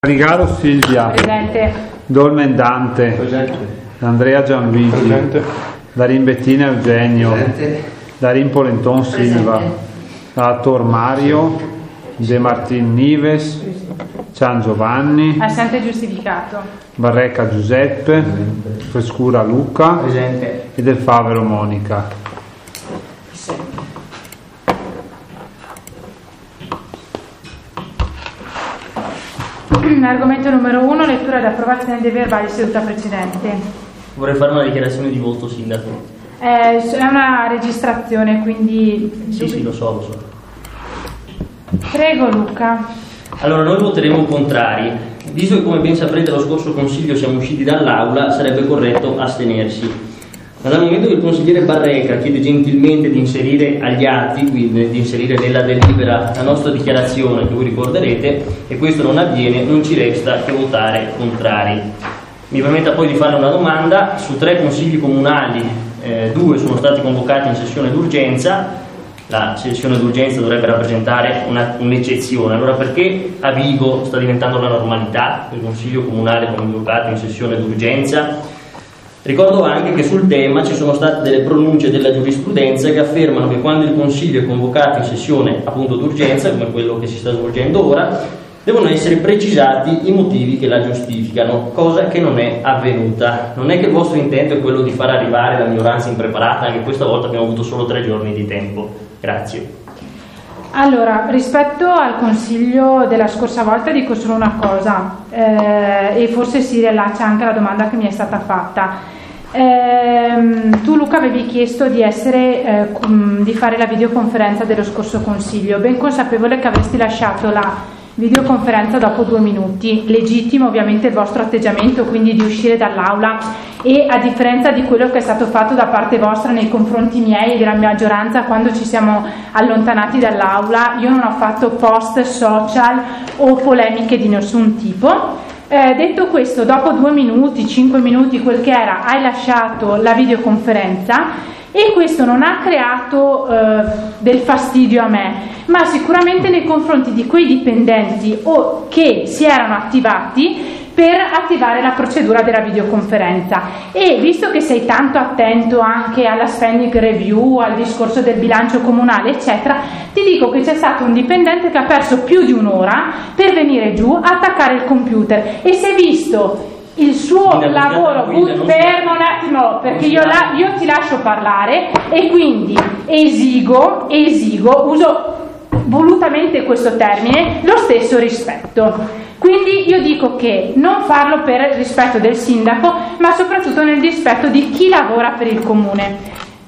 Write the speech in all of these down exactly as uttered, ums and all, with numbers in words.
Rigaro Silvia. Presente. Dolmen Dante. Presente. Andrea Gianluigi. Presente. Darin Bettina Eugenio. Presente. Darin Polenton Silva. Ator Mario. De Martin Nives. Cian Giovanni. Assente giustificato. Barrecca Giuseppe. Frescura Luca. Presente. E Del Favero Monica. Argomento numero uno, lettura ed approvazione dei verbali di seduta precedente. Vorrei fare una dichiarazione di voto, Sindaco. Eh, è una registrazione, quindi... Sì, sì, lo so, lo so. Prego, Luca. Allora, noi voteremo contrari. Visto che, come ben saprete, lo scorso Consiglio siamo usciti dall'Aula, sarebbe corretto astenersi. Ma dal momento che il consigliere Barreca chiede gentilmente di inserire agli atti, quindi di inserire nella delibera la nostra dichiarazione che voi ricorderete, e questo non avviene, non ci resta che votare contrari. Mi permetta poi di fare una domanda: su tre consigli comunali, eh, due sono stati convocati in sessione d'urgenza. La sessione d'urgenza dovrebbe rappresentare una, un'eccezione. Allora perché a Vigo sta diventando la normalità il consiglio comunale convocato in sessione d'urgenza? Ricordo anche che sul tema ci sono state delle pronunce della giurisprudenza che affermano che quando il Consiglio è convocato in sessione appunto d'urgenza, come quello che si sta svolgendo ora, devono essere precisati i motivi che la giustificano, cosa che non è avvenuta. Non è che il vostro intento è quello di far arrivare la minoranza impreparata, anche questa volta abbiamo avuto solo tre giorni di tempo. Grazie. Allora, rispetto al consiglio della scorsa volta dico solo una cosa, eh, e forse si riallaccia anche alla domanda che mi è stata fatta. Eh, tu, Luca, avevi chiesto di, essere, eh, di fare la videoconferenza dello scorso consiglio, ben consapevole che avresti lasciato la videoconferenza dopo due minuti. Legittimo ovviamente il vostro atteggiamento, quindi di uscire dall'aula, e a differenza di quello che è stato fatto da parte vostra nei confronti miei e della maggioranza quando ci siamo allontanati dall'aula, io non ho fatto post social o polemiche di nessun tipo. Eh, detto questo, dopo due minuti, cinque minuti, quel che era, hai lasciato la videoconferenza, e questo non ha creato eh, del fastidio a me, ma sicuramente nei confronti di quei dipendenti o che si erano attivati per attivare la procedura della videoconferenza. E visto che sei tanto attento anche alla spending review, al discorso del bilancio comunale eccetera, ti dico che c'è stato un dipendente che ha perso più di un'ora per venire giù, attaccare il computer, e si è visto il suo lavoro but- fermo un attimo, perché io, la, io ti lascio parlare, e quindi esigo, esigo, uso volutamente questo termine, lo stesso rispetto. Quindi io dico che non farlo per rispetto del sindaco, ma soprattutto nel rispetto di chi lavora per il comune.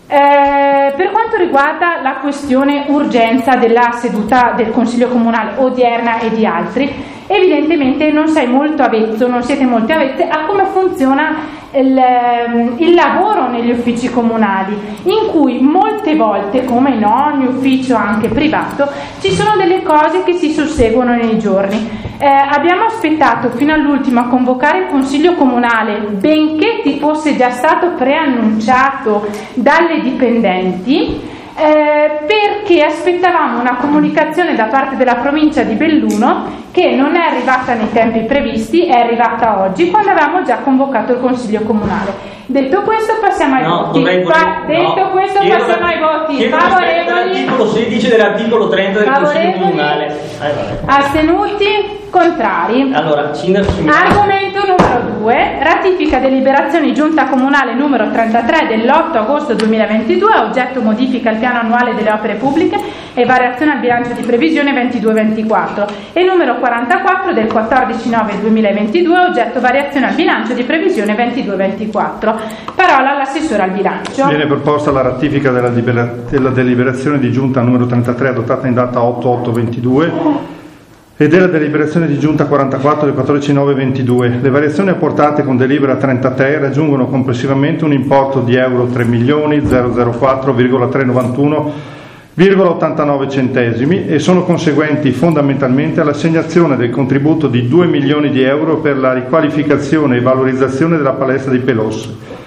Eh, per quanto riguarda la questione urgenza della seduta del Consiglio Comunale odierna e di altri, evidentemente non sei molto avezzo, non siete molto avvezze a come funziona il, il lavoro negli uffici comunali, in cui molte volte, come in ogni ufficio anche privato, ci sono delle cose che si susseguono nei giorni. Eh, abbiamo aspettato fino all'ultimo a convocare il Consiglio Comunale, benché ti fosse già stato preannunciato dalle dipendenti, Eh, perché aspettavamo una comunicazione da parte della provincia di Belluno, che non è arrivata nei tempi previsti, è arrivata oggi quando avevamo già convocato il Consiglio Comunale. Detto questo passiamo ai no, voti. Dovrei, Fa- detto no, questo chiedo, passiamo ai voti. chiedo Favorevoli? Dell'articolo sedici dell'articolo trenta del Consiglio Comunale. Eh, Astenuti? Contrari? Allora, Sindaco, Argomento numero due, ratifica deliberazioni giunta comunale numero trentatré dell'otto agosto duemilaventidue, oggetto modifica al piano annuale delle opere pubbliche e variazione al bilancio di previsione ventidue ventiquattro, e numero quarantaquattro del quattordici nove duemilaventidue, oggetto variazione al bilancio di previsione ventidue ventiquattro. Parola all'assessore al bilancio. Viene proposta la ratifica della, libera- della deliberazione di giunta numero trentatré adottata in data otto otto ventidue e della deliberazione di giunta quarantaquattro del quattordici nove ventidue. Le variazioni apportate con delibera trentatré raggiungono complessivamente un importo di euro tre milioni zero zero quattro virgola trecentonovantuno virgola ottantanove centesimi e sono conseguenti fondamentalmente all'assegnazione del contributo di due milioni di euro per la riqualificazione e valorizzazione della palestra di Pelos,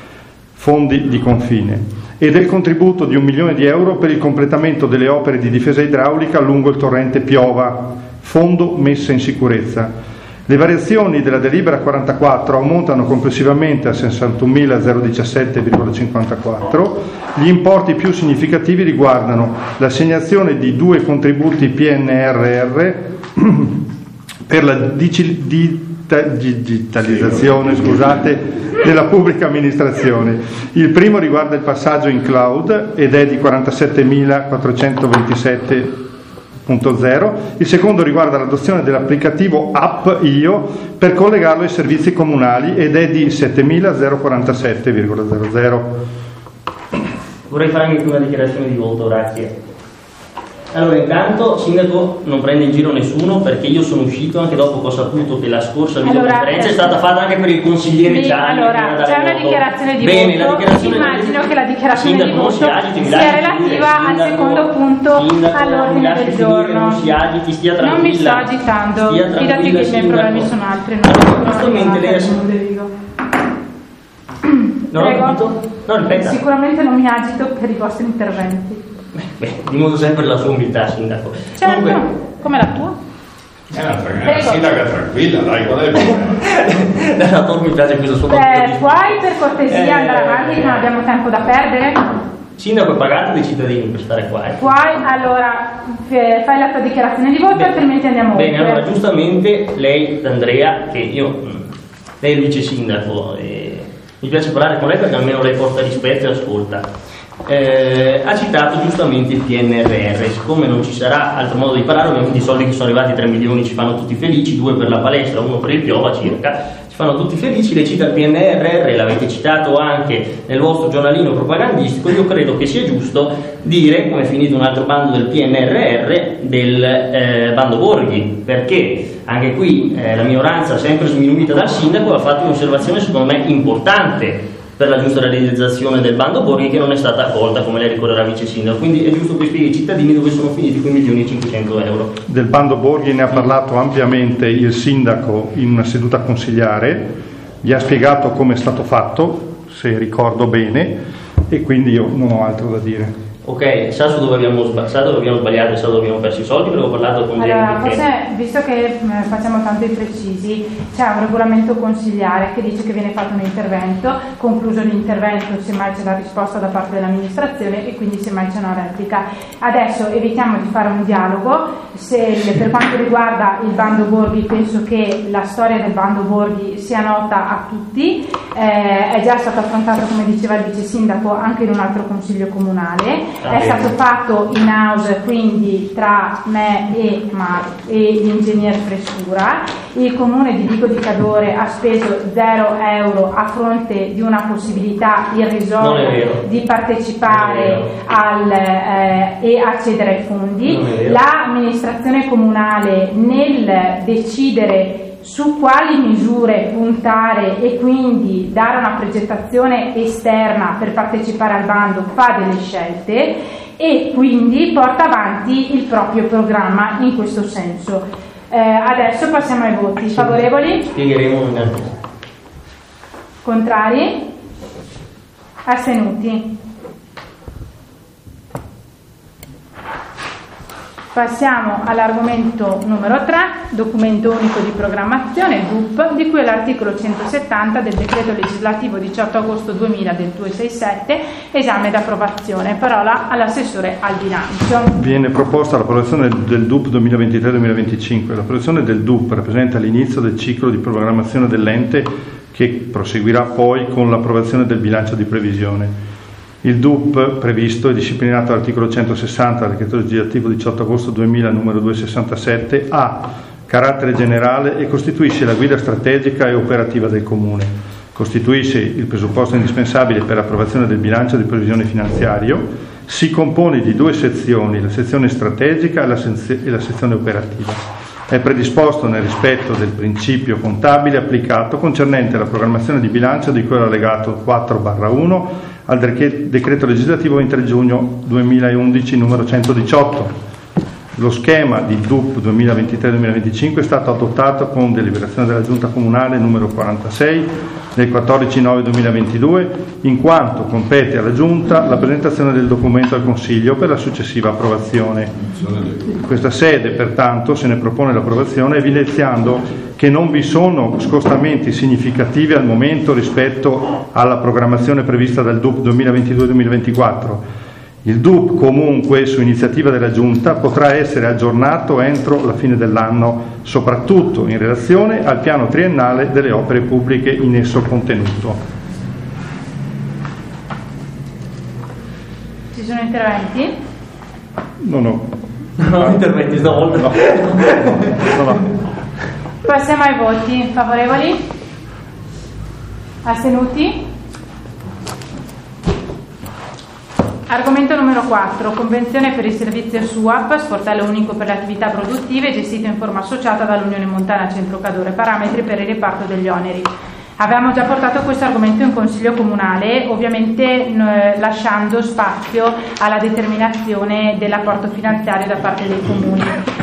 fondi di confine, e del contributo di un milione di euro per il completamento delle opere di difesa idraulica lungo il torrente Piova, fondo messa in sicurezza. Le variazioni della delibera quarantaquattro ammontano complessivamente a sessantunomila diciassette virgola cinquantaquattro. Gli importi più significativi riguardano l'assegnazione di due contributi P N R R per la digitalizzazione, scusate, della pubblica amministrazione. Il primo riguarda il passaggio in cloud ed è di quarantasettemilaquattrocentoventisette virgola zero. Il secondo riguarda l'adozione dell'applicativo App Io per collegarlo ai servizi comunali ed è di settemilaquarantasette virgola zero zero. Vorrei fare anche una dichiarazione di voto, grazie. Allora, intanto, Sindaco non prende in giro nessuno, perché io sono uscito anche dopo che ho saputo che la scorsa videoconferenza allora, è stata fatta anche per il consigliere Gianni. Allora, c'è una dichiarazione di Bene, voto. La dichiarazione Immagino di... che la dichiarazione Sindaco, di voto sia relativa al secondo punto Sindaco, all'ordine del giorno. Non si agiti, stia tranquilla. Non mi sto agitando, fidati che i miei problemi sono altri. Giustamente lei non ho capito? No, ripeta. Sicuramente non mi agito per i vostri interventi. Beh, dimostro sempre la sua umiltà, Sindaco. Certo, comunque... come la tua? Eh, la, la sindaca è tranquilla, dai, qual è il La tua mi piace questo suo Beh, puoi per cortesia eh, andare avanti, che non abbiamo tempo da perdere? Sindaco è pagato dai cittadini per stare qua. Eh. Puoi, allora, fai la tua dichiarazione di voto, bene, altrimenti andiamo oltre. Bene, allora, giustamente lei, Andrea, che io, lei è il vice sindaco, e mi piace parlare con lei perché almeno lei porta rispetto e ascolta. Eh, ha citato giustamente il P N R R. Siccome non ci sarà altro modo di parlare, ovviamente i soldi che sono arrivati, tre milioni, ci fanno tutti felici, due per la palestra, uno per il Piova circa, ci fanno tutti felici. Lei cita il P N R R, l'avete citato anche nel vostro giornalino propagandistico. Io credo che sia giusto dire come è finito un altro bando del P N R R, del eh, bando Borghi, perché anche qui eh, la minoranza, sempre sminuita dal sindaco, ha fatto un'osservazione secondo me importante per la giusta realizzazione del bando Borghi, che non è stata accolta, come lei ricorderà, vice sindaco. Quindi è giusto che spieghi ai cittadini dove sono finiti quei milioni e cinquecento euro. Del bando Borghi ne ha parlato ampiamente il sindaco in una seduta consigliare, gli ha spiegato come è stato fatto, se ricordo bene, e quindi io non ho altro da dire. Ok, sa su dove abbiamo, sa dove abbiamo sbagliato e sa dove abbiamo perso i soldi, perché ho parlato con allora, gente forse, che... visto che facciamo tanto i precisi, c'è un regolamento consigliare che dice che viene fatto un intervento, concluso l'intervento semmai c'è la risposta da parte dell'amministrazione e quindi semmai c'è una replica. Adesso evitiamo di fare un dialogo. Se, per quanto riguarda il bando Borghi, penso che la storia del bando Borghi sia nota a tutti, eh, è già stata affrontata, come diceva il vice sindaco, anche in un altro consiglio comunale. È stato fatto in house, quindi tra me e, Mar- e l'ingegner Frescura. Il comune di Vico di Cadore ha speso zero euro a fronte di una possibilità irrisoria di partecipare al, eh, e accedere ai fondi. L'amministrazione comunale, nel decidere su quali misure puntare e quindi dare una progettazione esterna per partecipare al bando, fa delle scelte e quindi porta avanti il proprio programma in questo senso. Eh, adesso passiamo ai voti. Favorevoli? Spiegheremo un attimo. Contrari? Astenuti? Passiamo all'argomento numero tre, documento unico di programmazione, D U P, di cui è l'articolo centosettanta del decreto legislativo diciotto agosto duemila del duecentosessantasette, esame ed approvazione. Parola all'assessore al bilancio. Viene proposta l'approvazione del D U P duemilaventitré duemilaventicinque. L'approvazione del D U P rappresenta l'inizio del ciclo di programmazione dell'ente che proseguirà poi con l'approvazione del bilancio di previsione. Il D U P previsto è disciplinato dall'articolo centosessanta del decreto legislativo diciotto agosto duemila numero duecentosessantasette, ha carattere generale e costituisce la guida strategica e operativa del Comune. Costituisce il presupposto indispensabile per l'approvazione del bilancio di previsione finanziario. Si compone di due sezioni, la sezione strategica e la, sez- e la sezione operativa. È predisposto nel rispetto del principio contabile applicato concernente la programmazione di bilancio di cui è allegato quattro barra uno al decreto legislativo ventitré giugno duemilaundici numero centodiciotto. Lo schema di D U P duemilaventitré duemilaventicinque è stato adottato con deliberazione della Giunta Comunale numero quarantasei del quattordici nove duemilaventidue, in quanto compete alla Giunta la presentazione del documento al Consiglio per la successiva approvazione. In questa sede, pertanto, se ne propone l'approvazione evidenziando che non vi sono scostamenti significativi al momento rispetto alla programmazione prevista dal D U P duemilaventidue duemilaventiquattro. Il D U P comunque, su iniziativa della Giunta, potrà essere aggiornato entro la fine dell'anno, soprattutto in relazione al piano triennale delle opere pubbliche in esso contenuto. Ci sono interventi? No, no. Non ho interventi stavolta. No. No, no. Passiamo ai voti. Favorevoli? Astenuti? Argomento numero quattro, convenzione per il servizio S U A P, sportello unico per le attività produttive, gestito in forma associata dall'Unione Montana Centro Cadore, parametri per il riparto degli oneri. Avevamo già portato questo argomento in Consiglio Comunale, ovviamente eh, lasciando spazio alla determinazione dell'apporto finanziario da parte dei comuni.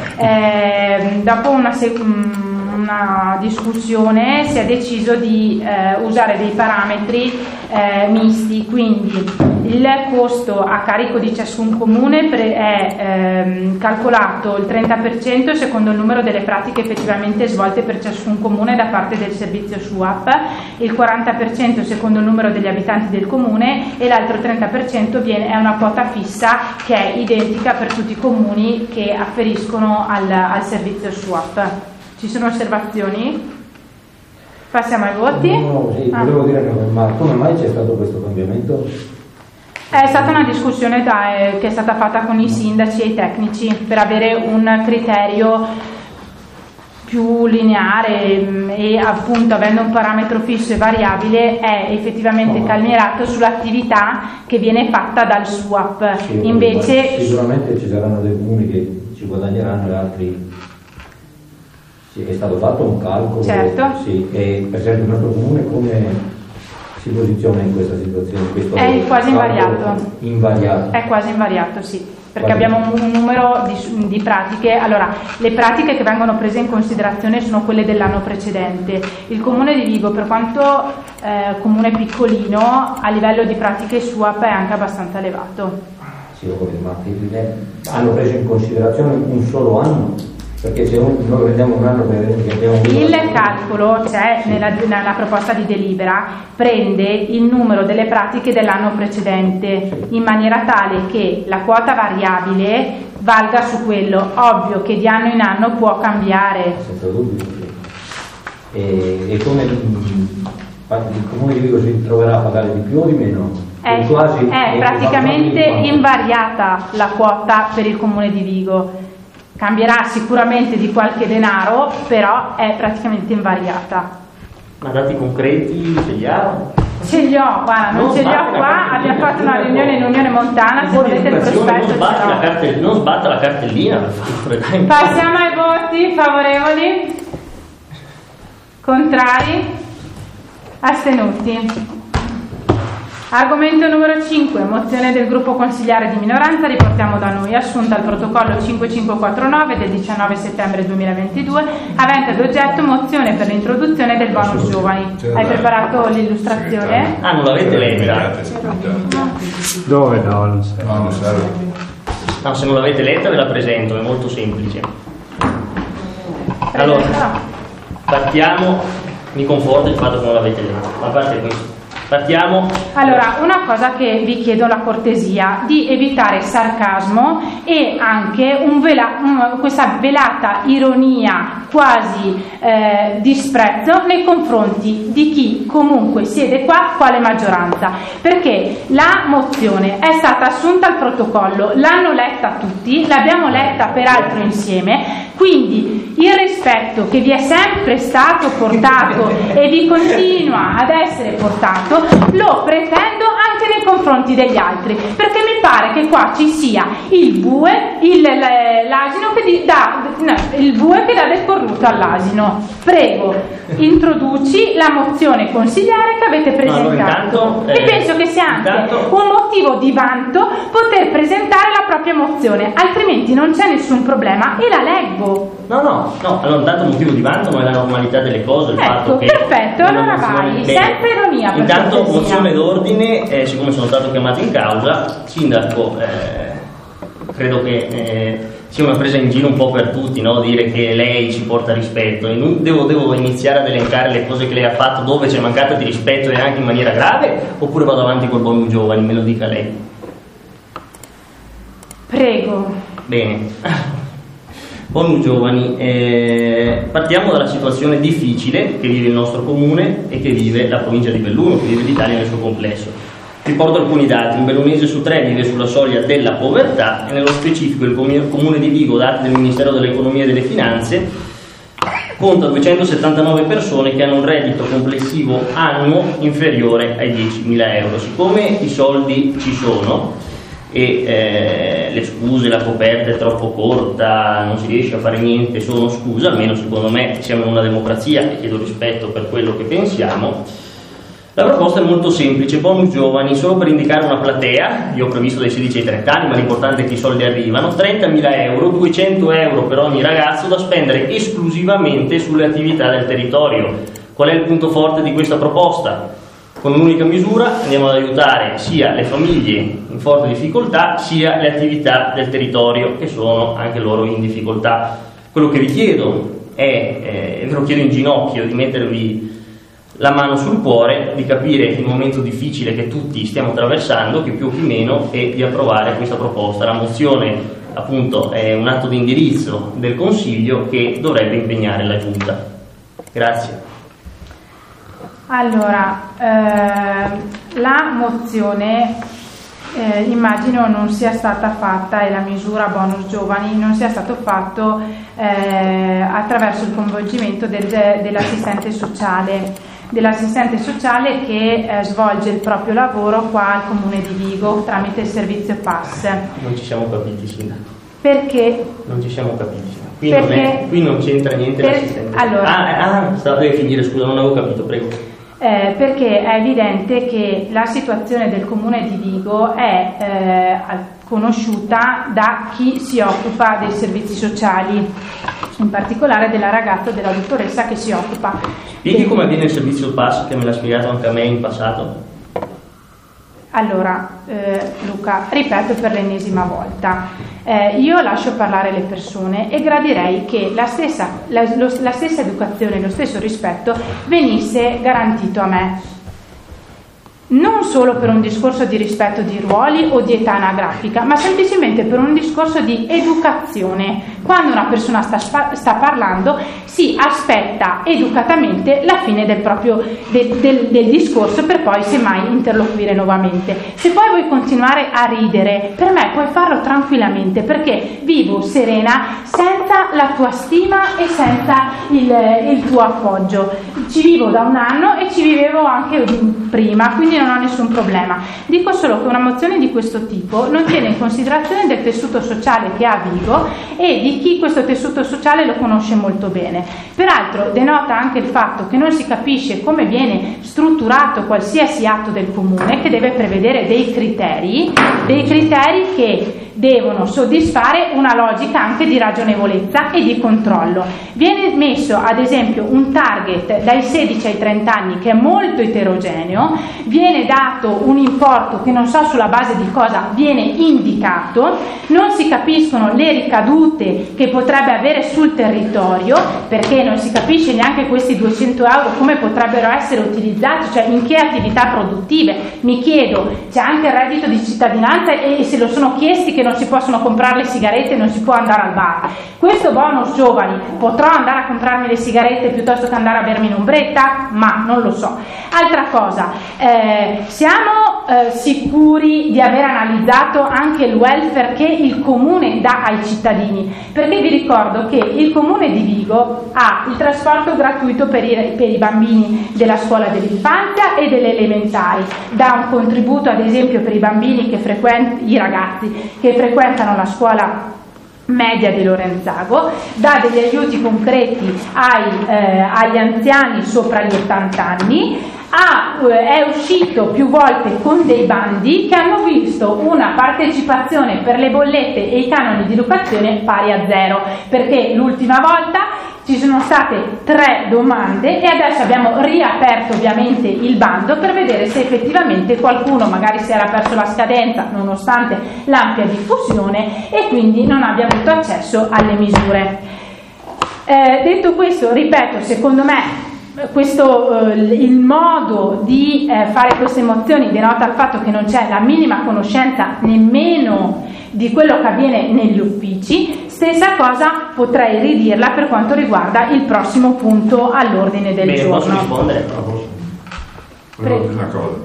Eh, dopo una se- una discussione si è deciso di eh, usare dei parametri eh, misti, quindi il costo a carico di ciascun comune pre- è ehm, calcolato il trenta per cento secondo il numero delle pratiche effettivamente svolte per ciascun comune da parte del servizio S U A P, il quaranta per cento secondo il numero degli abitanti del comune e l'altro trenta per cento viene, è una quota fissa che è identica per tutti i comuni che afferiscono al, al servizio S U A P. Ci sono osservazioni? Passiamo ai voti. No, sì, ah. volevo dire, ma come mai c'è stato questo cambiamento? È stata una discussione da, eh, che è stata fatta con i sindaci e i tecnici per avere un criterio più lineare mh, e appunto avendo un parametro fisso e variabile è effettivamente no. calmierato sull'attività che viene fatta dal S U A P. Sì, Invece sicuramente ci saranno dei comuni che ci guadagneranno e altri. Sì, è stato fatto un calcolo, certo. Sì, e per esempio il nostro comune come si posiziona in questa situazione? Questo è quasi invariato. invariato. È quasi invariato, sì, perché quasi. abbiamo un, un numero di, di pratiche. Allora, le pratiche che vengono prese in considerazione sono quelle dell'anno precedente. Il comune di Vigo, per quanto eh, comune piccolino, a livello di pratiche S U A P è anche abbastanza elevato. Sì, ho capito, ma hanno preso in considerazione un solo anno? Perché se noi prendiamo un anno per vedere che abbiamo il calcolo c'è nella, nella proposta di delibera, prende il numero delle pratiche dell'anno precedente in maniera tale che la quota variabile valga su quello. Ovvio che di anno in anno può cambiare. Senza dubbio. E, e come il comune di Vigo si troverà a pagare di più o di meno? È, quasi, è praticamente invariata la quota per il comune di Vigo. Cambierà sicuramente di qualche denaro, però è praticamente invariata. Ma dati concreti ce li ha? Ce li ho, guarda, non, non ce li ho qua, abbiamo fatto una riunione in Unione Montana, se volete il prospetto non sbatta, la carte, non sbatta la cartellina. Passiamo ai voti. Favorevoli? Contrari? Astenuti? Argomento numero cinque, mozione del gruppo consigliare di minoranza, riportiamo da noi, assunta al protocollo cinquemilacinquecentoquarantanove del diciannove settembre duemilaventidue, avente ad oggetto mozione per l'introduzione del bonus giovani. Hai preparato l'illustrazione? Ah, non l'avete letta? Dove no? Non serve. No, non serve. No, se non l'avete letta ve la presento, è molto semplice. Allora, partiamo, mi conforta il fatto che non l'avete letta, a parte questo. Partiamo. Allora, una cosa che vi chiedo la cortesia di evitare sarcasmo e anche un vela, un, questa velata ironia, quasi eh, disprezzo nei confronti di chi comunque siede qua quale maggioranza, perché la mozione è stata assunta al protocollo, l'hanno letta tutti, l'abbiamo letta peraltro insieme, quindi il rispetto che vi è sempre stato portato e vi continua ad essere portato lo pretendo anche nei confronti degli altri, perché mi pare che qua ci sia il bue, il, l'asino che dà, no, il bue che dà del cornuto all'asino. Prego, introduci la mozione consigliare che avete presentato. No, intanto, e eh, penso che sia anche intanto... un motivo di vanto poter presentare la propria mozione, altrimenti non c'è nessun problema e la leggo. No, no, no, allora intanto il motivo di vanto non è la normalità delle cose, il ecco, fatto che... perfetto, allora vai, sempre ironia per intanto cortesia. mozione d'ordine, eh, siccome sono stato chiamato in causa, sindaco, eh, credo che eh, sia una presa in giro un po' per tutti, no? Dire che lei ci porta rispetto. E non devo, devo iniziare ad elencare le cose che lei ha fatto dove c'è mancata di rispetto e anche in maniera grave, oppure vado avanti col bonus giovani? Me lo dica lei. Prego. Bene. Bonus giovani, eh, partiamo dalla situazione difficile che vive il nostro comune e che vive la provincia di Belluno, che vive l'Italia nel suo complesso. Riporto alcuni dati: un bellunese su tre vive sulla soglia della povertà, e nello specifico il comune di Vigo, dati del Ministero dell'Economia e delle Finanze, conta duecentosettantanove persone che hanno un reddito complessivo annuo inferiore ai diecimila euro. Siccome i soldi ci sono e eh, le scuse, la coperta è troppo corta, non si riesce a fare niente, sono scuse, almeno secondo me siamo in una democrazia e chiedo rispetto per quello che pensiamo. La proposta è molto semplice: bonus giovani, solo per indicare una platea, io ho previsto dai sedici ai trenta anni, ma l'importante è che i soldi arrivano, trentamila euro, duecento euro per ogni ragazzo da spendere esclusivamente sulle attività del territorio. Qual è il punto forte di questa proposta? Con un'unica misura andiamo ad aiutare sia le famiglie in forte difficoltà, sia le attività del territorio che sono anche loro in difficoltà. Quello che vi chiedo è, eh, e ve lo chiedo in ginocchio, di mettervi la mano sul cuore, di capire il momento difficile che tutti stiamo attraversando, che più o più meno, e di approvare questa proposta. La mozione appunto è un atto di indirizzo del Consiglio che dovrebbe impegnare la Giunta. Grazie. Allora, eh, la mozione eh, immagino non sia stata fatta, e la misura bonus giovani non sia stato fatto eh, attraverso il coinvolgimento del, dell'assistente sociale dell'assistente sociale che eh, svolge il proprio lavoro qua al Comune di Vigo tramite il servizio P A S. Non ci siamo capiti, Sindaco. Perché? Non ci siamo capiti. Qui, Perché? Non, è, qui non c'entra niente Per, l'assistente. allora, ah, ah, stavo a finire, scusa, non avevo capito, prego. Eh, perché è evidente che la situazione del Comune di Vigo è eh, conosciuta da chi si occupa dei servizi sociali, in particolare della ragazza, della dottoressa che si occupa. Spieghi del... come avviene il servizio P A S, che me l'ha spiegato anche a me in passato. Allora, eh, Luca, ripeto per l'ennesima volta, eh, io lascio parlare le persone e gradirei che la stessa, la, lo, la stessa educazione, lo stesso rispetto venisse garantito a me. Non solo per un discorso di rispetto di ruoli o di età anagrafica, ma semplicemente per un discorso di educazione. Quando una persona sta, sta parlando, si aspetta educatamente la fine del proprio del, del, del discorso, per poi semmai interloquire nuovamente. Se poi vuoi continuare a ridere, per me puoi farlo tranquillamente, perché vivo serena senza la tua stima e senza il, il tuo appoggio. Ci vivo da un anno e ci vivevo anche prima, quindi non ho nessun problema. Dico solo che una mozione di questo tipo non tiene in considerazione del tessuto sociale che ha Vigo e di chi questo tessuto sociale lo conosce molto bene. Peraltro denota anche il fatto che non si capisce come viene strutturato qualsiasi atto del comune, che deve prevedere dei criteri, dei criteri che devono soddisfare una logica anche di ragionevolezza e di controllo. Viene messo ad esempio un target dai sedici ai trenta anni che è molto eterogeneo, viene dato un importo che non so sulla base di cosa viene indicato, non si capiscono le ricadute che potrebbe avere sul territorio, perché non si capisce neanche questi duecento euro come potrebbero essere utilizzati, cioè in che attività produttive. Mi chiedo, c'è anche il reddito di cittadinanza e se lo sono chiesti che non si possono comprare le sigarette e non si può andare al bar. Questo bonus giovani, potrò andare a comprarmi le sigarette piuttosto che andare a bermi un'ombretta? Ma non lo so. Altra cosa, eh, siamo eh, sicuri di aver analizzato anche il welfare che il comune dà ai cittadini? Perché vi ricordo che il comune di Vigo ha il trasporto gratuito per i, per i bambini della scuola dell'infanzia e delle elementari, dà un contributo ad esempio per i bambini che frequentano, i ragazzi che frequentano la scuola media di Lorenzago, dà degli aiuti concreti ai, eh, agli anziani sopra gli ottanta anni, ha, eh, è uscito più volte con dei bandi che hanno visto una partecipazione per le bollette e i canoni di educazione pari a zero, perché l'ultima volta ci sono state tre domande e adesso abbiamo riaperto ovviamente il bando per vedere se effettivamente qualcuno magari si era perso la scadenza nonostante l'ampia diffusione e quindi non abbia avuto accesso alle misure. Eh, detto questo, ripeto, secondo me questo, eh, il modo di eh, fare queste mozioni denota il fatto che non c'è la minima conoscenza nemmeno di quello che avviene negli uffici. Stessa cosa potrei ridirla per quanto riguarda il prossimo punto all'ordine del Bene, giorno. posso rispondere? Volevo dire una cosa.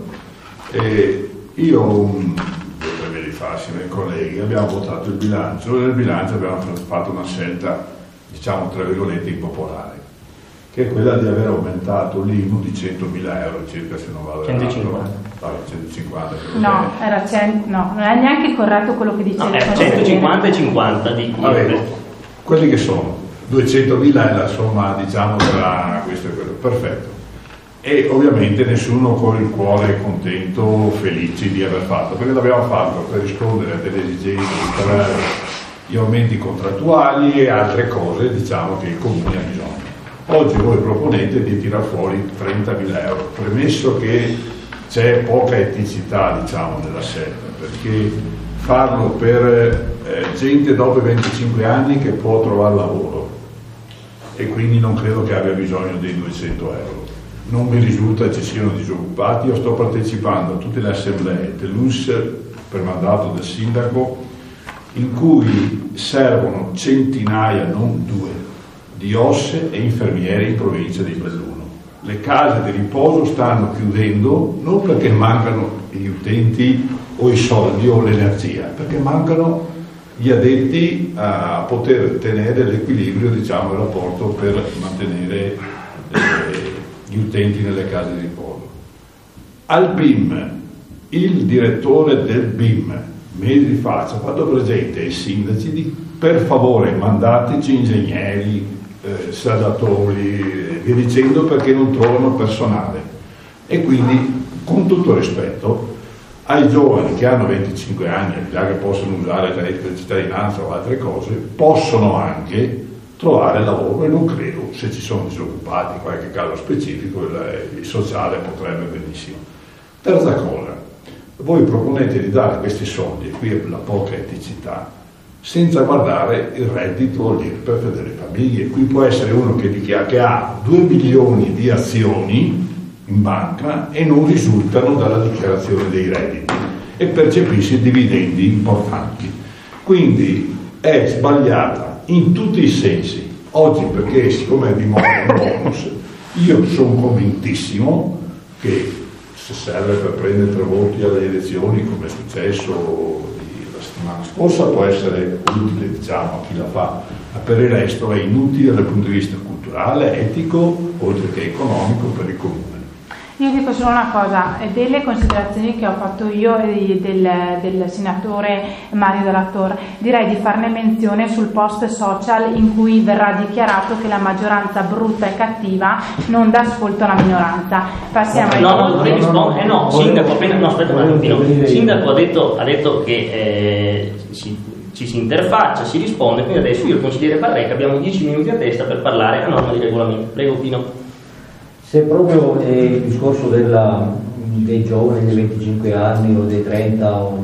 Eh, io, um, due o tre mesi fa, assieme ai colleghi, abbiamo votato il bilancio e nel bilancio abbiamo fatto una scelta, diciamo, tra virgolette, impopolare, che è quella di aver aumentato l'I M U di centomila euro circa, se non vado errato. centocinquanta. Vabbè, centocinquanta. No, era cento, no, non è neanche corretto quello che dice No, il è consigliere. centocinquanta e cinquanta di Vabbè, quelli che sono duecentomila è la somma, diciamo, tra questo e quello, perfetto. E ovviamente nessuno con il cuore contento, felici di aver fatto, perché l'abbiamo fatto per rispondere a delle esigenze, per gli aumenti contrattuali e altre cose, diciamo, che il comune ha bisogno. Oggi voi proponete di tirar fuori trentamila euro, premesso che c'è poca eticità, diciamo, nella scelta, perché farlo per eh, gente dopo i venticinque anni che può trovare lavoro e quindi non credo che abbia bisogno dei duecento euro. Non mi risulta ci siano disoccupati. Io sto partecipando a tutte le assemblee dell'U S per mandato del sindaco, in cui servono centinaia, non due, di O S S e infermieri in provincia di Belluno. Le case di riposo stanno chiudendo non perché mancano gli utenti o i soldi o l'energia, perché mancano gli addetti a poter tenere l'equilibrio, diciamo, il rapporto per mantenere eh, gli utenti nelle case di riposo. Al B I M, il direttore del B I M mesi fa ci ha fatto presente ai sindaci di per favore mandateci ingegneri, eh, saldatori, via dicendo, perché non trovano personale. E quindi, con tutto rispetto, ai giovani che hanno venticinque anni, al di là che possono usare il reddito di cittadinanza o altre cose, possono anche trovare lavoro, e non credo, se ci sono disoccupati in qualche caso specifico, il, il sociale potrebbe benissimo. Terza cosa, voi proponete di dare questi soldi, e qui è la poca eticità, senza guardare il reddito, l'I R P E F delle famiglie. Qui può essere uno che, dichiara, che ha due milioni di azioni in banca e non risultano dalla dichiarazione dei redditi e percepisce dividendi importanti. Quindi è sbagliata in tutti i sensi. Oggi, perché siccome è di moda un bonus, io sono convintissimo che se serve per prendere tre voti alle elezioni, come è successo la settimana scorsa, può essere utile, diciamo, a chi la fa, ma per il resto è inutile dal punto di vista culturale, etico, oltre che economico per il comune. Io dico solo una cosa, delle considerazioni che ho fatto io e del, del senatore Mario Della Torre, direi di farne menzione sul post social in cui verrà dichiarato che la maggioranza brutta e cattiva non dà ascolto alla minoranza. Passiamo ai no, no, vorrei rispondere. Eh no, sindaco, appena, no, aspetta un attimo. Il sindaco ha detto, ha detto che eh, si, ci si interfaccia, si risponde, quindi adesso io e il consigliere Barreca abbiamo dieci minuti a testa per parlare a norma di regolamento. Prego, Pino. Se proprio è il discorso della, dei giovani dei venticinque anni o dei trenta, o,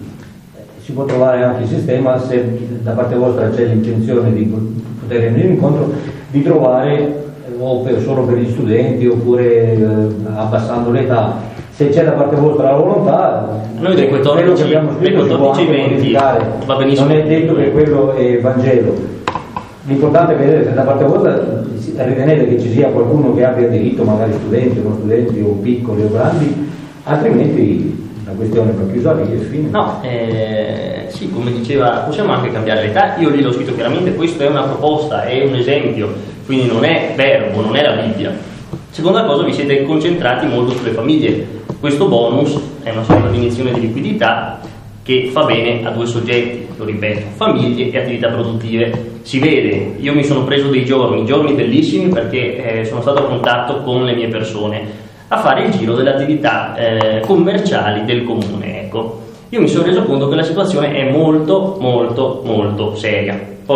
si può trovare anche il sistema, se da parte vostra c'è l'intenzione di poter venire incontro, di trovare, o per, solo per gli studenti oppure eh, abbassando l'età, se c'è da parte vostra la volontà. Noi dai quattordici ai venti va benissimo. Non è detto che quello è Vangelo. L'importante è vedere se da parte vostra ritenete che ci sia qualcuno che abbia diritto, magari studenti o non studenti o piccoli o grandi, altrimenti la questione va chiusa lì e fine. No, eh, sì, come diceva, possiamo anche cambiare l'età. Io gliel'ho scritto chiaramente, questo è una proposta, è un esempio, quindi non è verbo, non è la Bibbia. Seconda cosa, vi siete concentrati molto sulle famiglie. Questo bonus è una sorta di iniezione di liquidità che fa bene a due soggetti, lo ripeto, famiglie e attività produttive. Si vede, io mi sono preso dei giorni, giorni bellissimi, perché eh, sono stato a contatto con le mie persone a fare il giro delle attività eh, commerciali del comune. Ecco, io mi sono reso conto che la situazione è molto molto molto seria. Poi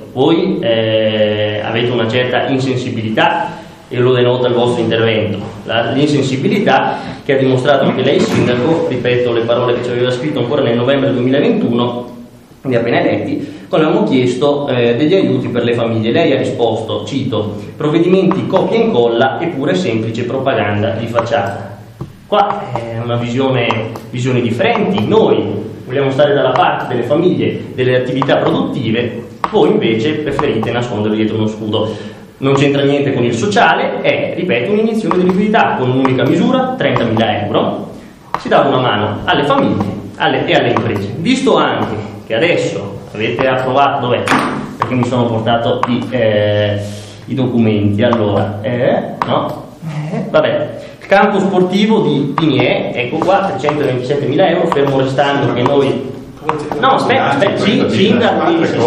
voi eh, avete una certa insensibilità e lo denota il vostro intervento, la, l'insensibilità che ha dimostrato anche lei sindaco, ripeto le parole che ci aveva scritto ancora nel novembre duemilaventuno, li appena eletti, quando abbiamo chiesto eh, degli aiuti per le famiglie. Lei ha risposto, cito, provvedimenti copia e incolla e pure semplice propaganda di facciata. Qua è una visione, visioni differenti, noi vogliamo stare dalla parte delle famiglie, delle attività produttive, voi invece preferite nascondervi dietro uno scudo. Non c'entra niente con il sociale, è, ripeto, un'iniezione di liquidità con un'unica misura, trentamila euro, si dà una mano alle famiglie alle, e alle imprese. Visto anche che adesso avete approvato, dov'è? Perché mi sono portato i, eh, i documenti, allora, eh, no, eh, vabbè, il campo sportivo di Piniè, ecco qua, trecentoventisettemila euro, fermo restando che noi... No, aspetti, aspetti, sì, sindaco,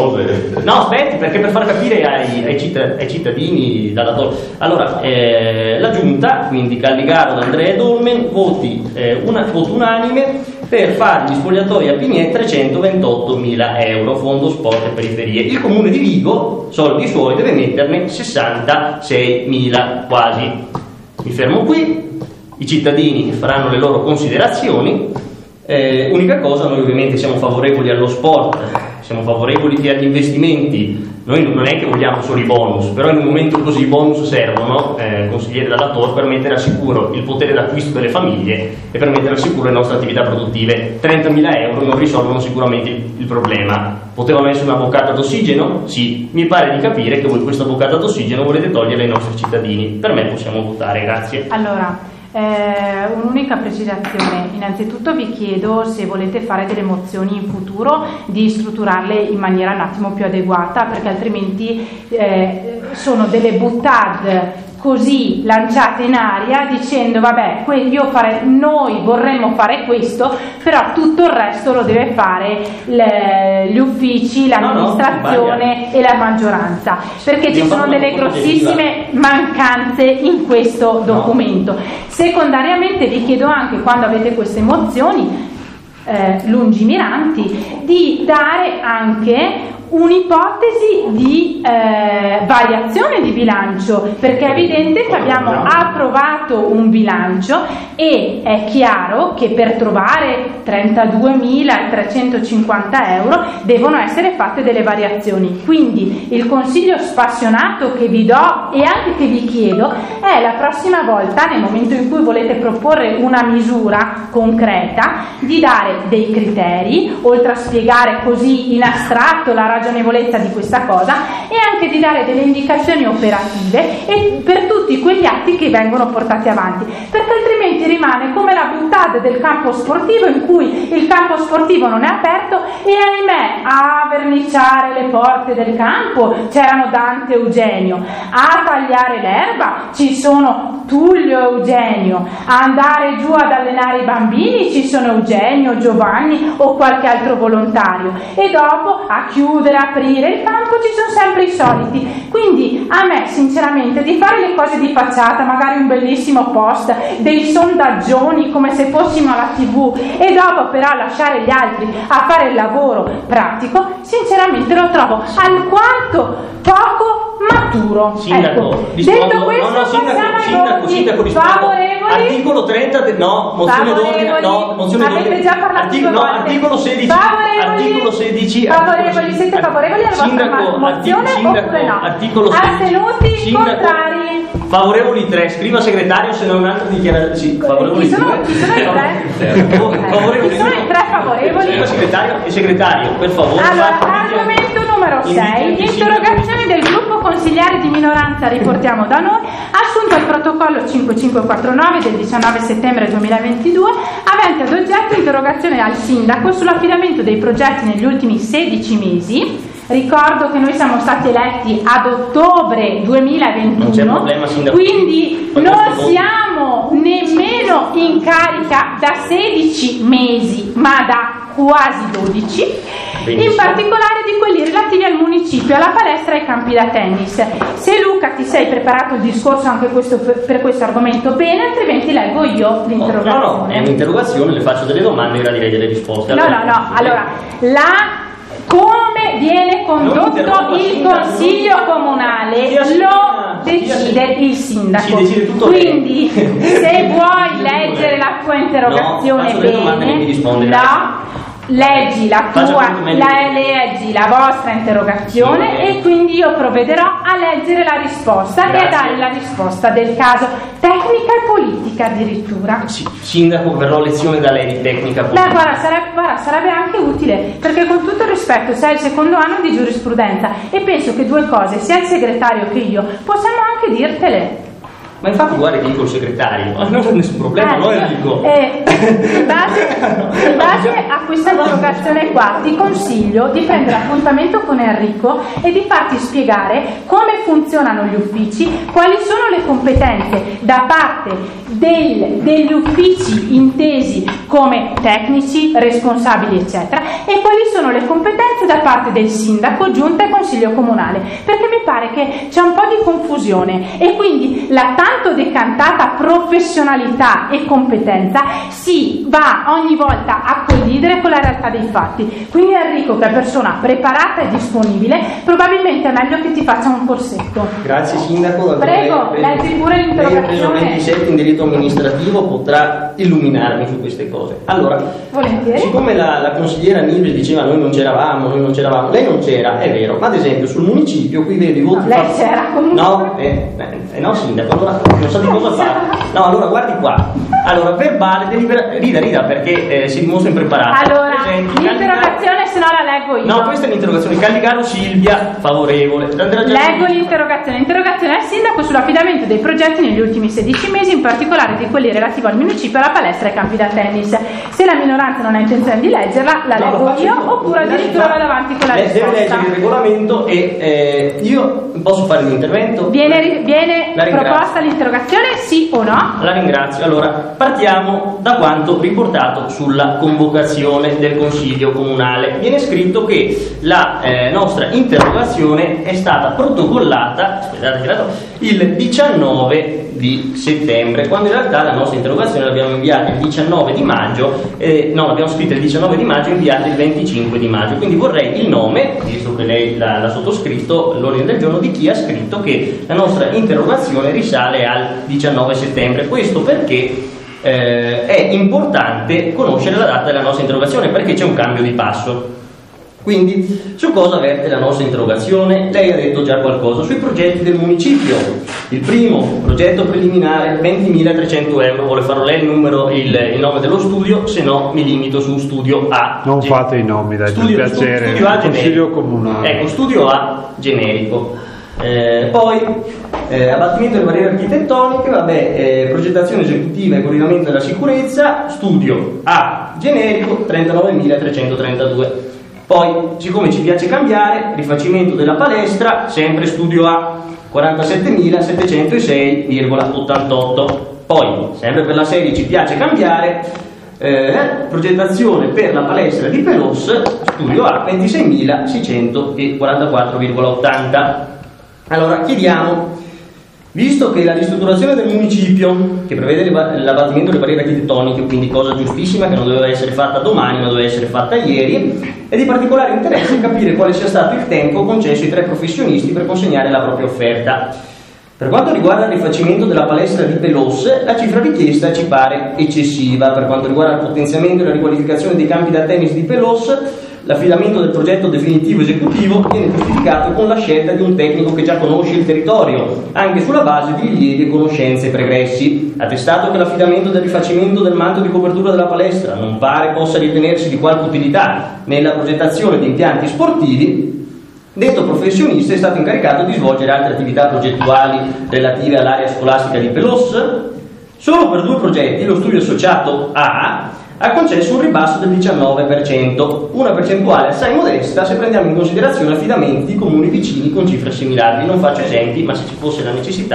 no, aspetti, perché per far capire ai, ai, citt- ai cittadini dalla to- allora, eh, la giunta, quindi Calligaro, D'Andrea e Dolmen, voti eh, una, voto unanime per fare gli spogliatoi a Piniè trecentoventottomila euro, fondo sport e periferie. Il comune di Vigo, soldi suoi, deve metterne sessantaseimila quasi. Mi fermo qui, i cittadini faranno le loro considerazioni. Eh, unica cosa, noi ovviamente siamo favorevoli allo sport, siamo favorevoli agli investimenti, noi non è che vogliamo solo i bonus, però in un momento così i bonus servono, eh, consigliere Dalla Tor, per mettere a sicuro il potere d'acquisto delle famiglie e per mettere a sicuro le nostre attività produttive. trentamila euro non risolvono sicuramente il problema. Potevano essere una boccata d'ossigeno? Sì, mi pare di capire che voi questa boccata d'ossigeno volete togliere ai nostri cittadini. Per me possiamo votare, grazie. Allora, Eh, un'unica precisazione. Innanzitutto vi chiedo se volete fare delle mozioni in futuro di strutturarle in maniera un attimo più adeguata, perché altrimenti eh, sono delle buttade così lanciate in aria dicendo vabbè io fare, noi vorremmo fare questo, però tutto il resto lo deve fare le, gli uffici, l'amministrazione no, no, e la maggioranza, perché ci sono delle grossissime mancanze in questo documento. Secondariamente vi chiedo anche, quando avete queste mozioni eh, lungimiranti, di dare anche un'ipotesi di eh, variazione di bilancio, perché è evidente che abbiamo approvato un bilancio e è chiaro che per trovare trentaduemilatrecentocinquanta euro devono essere fatte delle variazioni. Quindi il consiglio spassionato che vi do e anche che vi chiedo è, la prossima volta, nel momento in cui volete proporre una misura concreta, di dare dei criteri, oltre a spiegare così in astratto la ragionevolezza di questa cosa, e anche di dare delle indicazioni operative e per tutti quegli atti che vengono portati avanti, perché altrimenti rimane come la buttata del campo sportivo, in cui il campo sportivo non è aperto e ahimè a verniciare le porte del campo c'erano Dante e Eugenio, a tagliare l'erba ci sono Tullio e Eugenio, a andare giù ad allenare i bambini ci sono Eugenio, Giovanni o qualche altro volontario, e dopo a chiudere, aprire il campo ci sono sempre i soliti. Quindi a me sinceramente di fare le cose di facciata, magari un bellissimo post, dei sondaggioni come se fossimo alla tv, e dopo però lasciare gli altri a fare il lavoro pratico, sinceramente lo trovo alquanto poco maturo. Sindaco, ecco. rispondo, Detto questo, no, no, sindaco, sindaco, sindaco, rispondo. Favorevoli? Articolo trenta, de, no, mozione d'ordine, no, mozione Avete d'ordine. già parlato Artic- no, articolo sedici, favorevoli? articolo sedici, favorevoli, articolo siete favorevoli alla sindaco, vostra mozione sindaco, oppure no? Articolo sedici, astenuti, sindaco, contrari? Favorevoli tre, scriva segretario se non un'altra dichiarazione. Sì, favorevoli chi sono, due. chi sono i tre? Favorevoli Chi sono i tre favorevoli? Scriva segretario e segretario, per favore. Allora, argomento numero sei, interrogazione del gruppo consigliare di minoranza, riportiamo da noi, assunto al protocollo cinquemilacinquecentoquarantanove del diciannove settembre duemilaventidue, avente ad oggetto interrogazione al sindaco sull'affidamento dei progetti negli ultimi sedici mesi. Ricordo che noi siamo stati eletti ad ottobre duemilaventuno, non c'è problema, sindaco, quindi non siamo nemmeno in carica da sedici mesi, ma da quasi dodici. Benissimo. In particolare di quelli relativi al municipio, alla palestra e ai campi da tennis. Se Luca ti sei preparato il discorso anche questo, per questo argomento, bene, altrimenti leggo io l'interrogazione. No, no, no, è un'interrogazione, le faccio delle domande e gradirei delle risposte. No, no, no, allora, la... come come viene condotto il consiglio comunale lo decide il sindaco. Quindi se vuoi leggere la tua interrogazione bene, no, leggi la tua, la, leggi la vostra interrogazione e quindi io provvederò a leggere la risposta. Grazie. E a dare la risposta del caso, tecnica e politica addirittura. Sì, sindaco, verrò lezione da lei di tecnica politica. Beh, guarda sarebbe, guarda, sarebbe anche utile, perché con tutto il rispetto sei il secondo anno di giurisprudenza e penso che due cose, sia il segretario che io, possiamo anche dirtele. Ma infatti guarda che dico il segretario, non c'è nessun problema, eh, lo dico. Eh, in, base, in base a questa interrogazione qua ti consiglio di prendere appuntamento con Enrico e di farti spiegare come funzionano gli uffici, quali sono le competenze da parte del, degli uffici intesi come tecnici, responsabili eccetera, e quali sono le competenze da parte del sindaco, giunta e consiglio comunale, perché mi pare che c'è un po' di confusione e quindi la tanto decantata professionalità e competenza si va ogni volta a collidere con la realtà dei fatti. Quindi Enrico, che è persona preparata e disponibile, probabilmente è meglio che ti faccia un corsetto. Grazie sindaco. Prego, leggi pure l'interrogazione. Il ventisette in diritto amministrativo potrà illuminarmi su queste cose. Allora, volentieri. Siccome la, la consigliera Nilves diceva noi non c'eravamo, noi non c'eravamo, lei non c'era, è vero, ma ad esempio sul municipio qui vedi i voti. No, lei fa... c'era comunque. No, eh, eh, no sindaco, allora non so di cosa fare. No, allora guardi qua. Allora, verbale, delibera... rida, rida perché eh, si dimostra impreparato. Allora, Presenti, l'interrogazione se no la leggo io. No, questa è l'interrogazione. Calligaro Silvia, favorevole. Leggo l'interrogazione. Interrogazione al sindaco sull'affidamento dei progetti negli ultimi sedici mesi, in particolare di quelli relativi al municipio, alla palestra e ai campi da tennis. Se la minoranza non ha intenzione di leggerla, la no, leggo io, io oppure addirittura vado avanti con la Lei risposta. Deve leggere il regolamento e eh, io posso fare l'intervento? Viene, viene proposta l'interrogazione, sì o no? La ringrazio. Allora, partiamo da quanto riportato sulla convocazione del Consiglio Comunale. Viene scritto che la eh, nostra interrogazione è stata protocollata, aspettate, il diciannove di settembre, quando in realtà la nostra interrogazione l'abbiamo inviata il diciannove di maggio, eh, no, l'abbiamo scritta il diciannove di maggio e inviata il venticinque di maggio. Quindi vorrei il nome, visto che lei l'ha, l'ha sottoscritto, l'ordine del giorno, di chi ha scritto che la nostra interrogazione risale al diciannove settembre. Questo perché eh, è importante conoscere la data della nostra interrogazione, perché c'è un cambio di passo. Quindi, su cosa verte la nostra interrogazione? Lei ha detto già qualcosa sui progetti del municipio. Il primo, progetto preliminare, ventimilatrecento euro. Vuole farlo lei il numero, il, il nome dello studio, se no mi limito su studio A. Non fate i nomi, dai, per piacere. Studio A Consiglio comunale. Ecco, studio A generico. Eh, poi eh, abbattimento delle barriere architettoniche, vabbè, eh, progettazione esecutiva e coordinamento della sicurezza, studio A generico, trentanovemilatrecentotrentadue. Poi, siccome ci piace cambiare, rifacimento della palestra, sempre studio A, quarantasettemilasettecentosei virgola ottantotto. Poi, sempre per la serie ci piace cambiare, eh, progettazione per la palestra di Pelos, studio A, ventiseiemilaseicentoquarantaquattro virgola ottanta. Allora, chiediamo, visto che la ristrutturazione del municipio, che prevede l'abbattimento delle barriere architettoniche, quindi cosa giustissima che non doveva essere fatta domani ma doveva essere fatta ieri, è di particolare interesse capire quale sia stato il tempo concesso ai tre professionisti per consegnare la propria offerta. Per quanto riguarda il rifacimento della palestra di Pelos, la cifra richiesta ci pare eccessiva. Per quanto riguarda il potenziamento e la riqualificazione dei campi da tennis di Pelos, l'affidamento del progetto definitivo esecutivo viene giustificato con la scelta di un tecnico che già conosce il territorio, anche sulla base di rilievi e conoscenze pregressi. Attestato che l'affidamento del rifacimento del manto di copertura della palestra non pare possa ritenersi di qualche utilità nella progettazione di impianti sportivi, detto professionista è stato incaricato di svolgere altre attività progettuali relative all'area scolastica di Pelos. Solo per due progetti lo studio associato A ha concesso un ribasso del diciannove per cento, una percentuale assai modesta se prendiamo in considerazione affidamenti di comuni vicini con cifre similari. Non faccio esempi, ma se ci fosse la necessità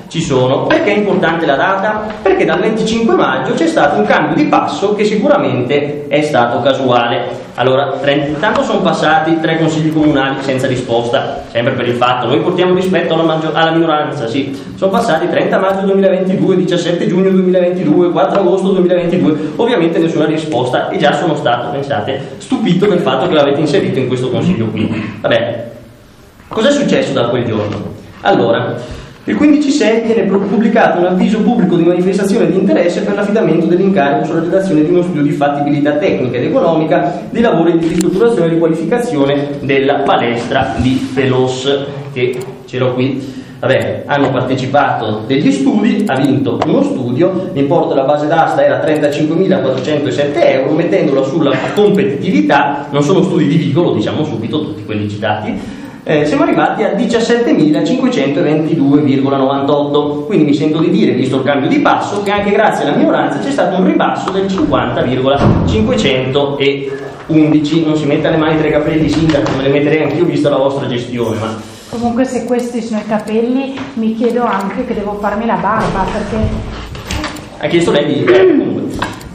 ci sono. Perché è importante la data? Perché dal venticinque maggio c'è stato un cambio di passo che sicuramente è stato casuale. Allora, intanto sono passati tre consigli comunali senza risposta, sempre per il fatto, noi portiamo rispetto alla, maggior- alla minoranza, sì. Sono passati trenta maggio duemilaventidue, diciassette giugno duemilaventidue, quattro agosto duemilaventidue, ovviamente nessuna risposta e già sono stato, pensate, stupito del fatto che l'avete inserito in questo consiglio qui. Vabbè, cos'è successo da quel giorno? Allora, il quindici sei viene pubblicato un avviso pubblico di manifestazione di interesse per l'affidamento dell'incarico sulla redazione di uno studio di fattibilità tecnica ed economica dei lavori di ristrutturazione e riqualificazione della palestra di Felos, che ce l'ho qui. Vabbè, hanno partecipato degli studi, ha vinto uno studio, l'importo della base d'asta era trentacinquemilaquattrocentosette euro, mettendolo sulla competitività, non sono studi di Vigo, lo diciamo subito, tutti quelli citati. Eh, siamo arrivati a diciassettemilacinquecentoventidue virgola novantotto, quindi mi sento di dire, visto il cambio di passo, che anche grazie alla minoranza c'è stato un ribasso del cinquanta virgola cinquecentoundici. Non si metta le mani tra i capelli, sindaco, me le metterei anch'io visto la vostra gestione, ma comunque se questi sono i capelli mi chiedo anche che devo farmi la barba, perché ha chiesto lei di eh, comunque.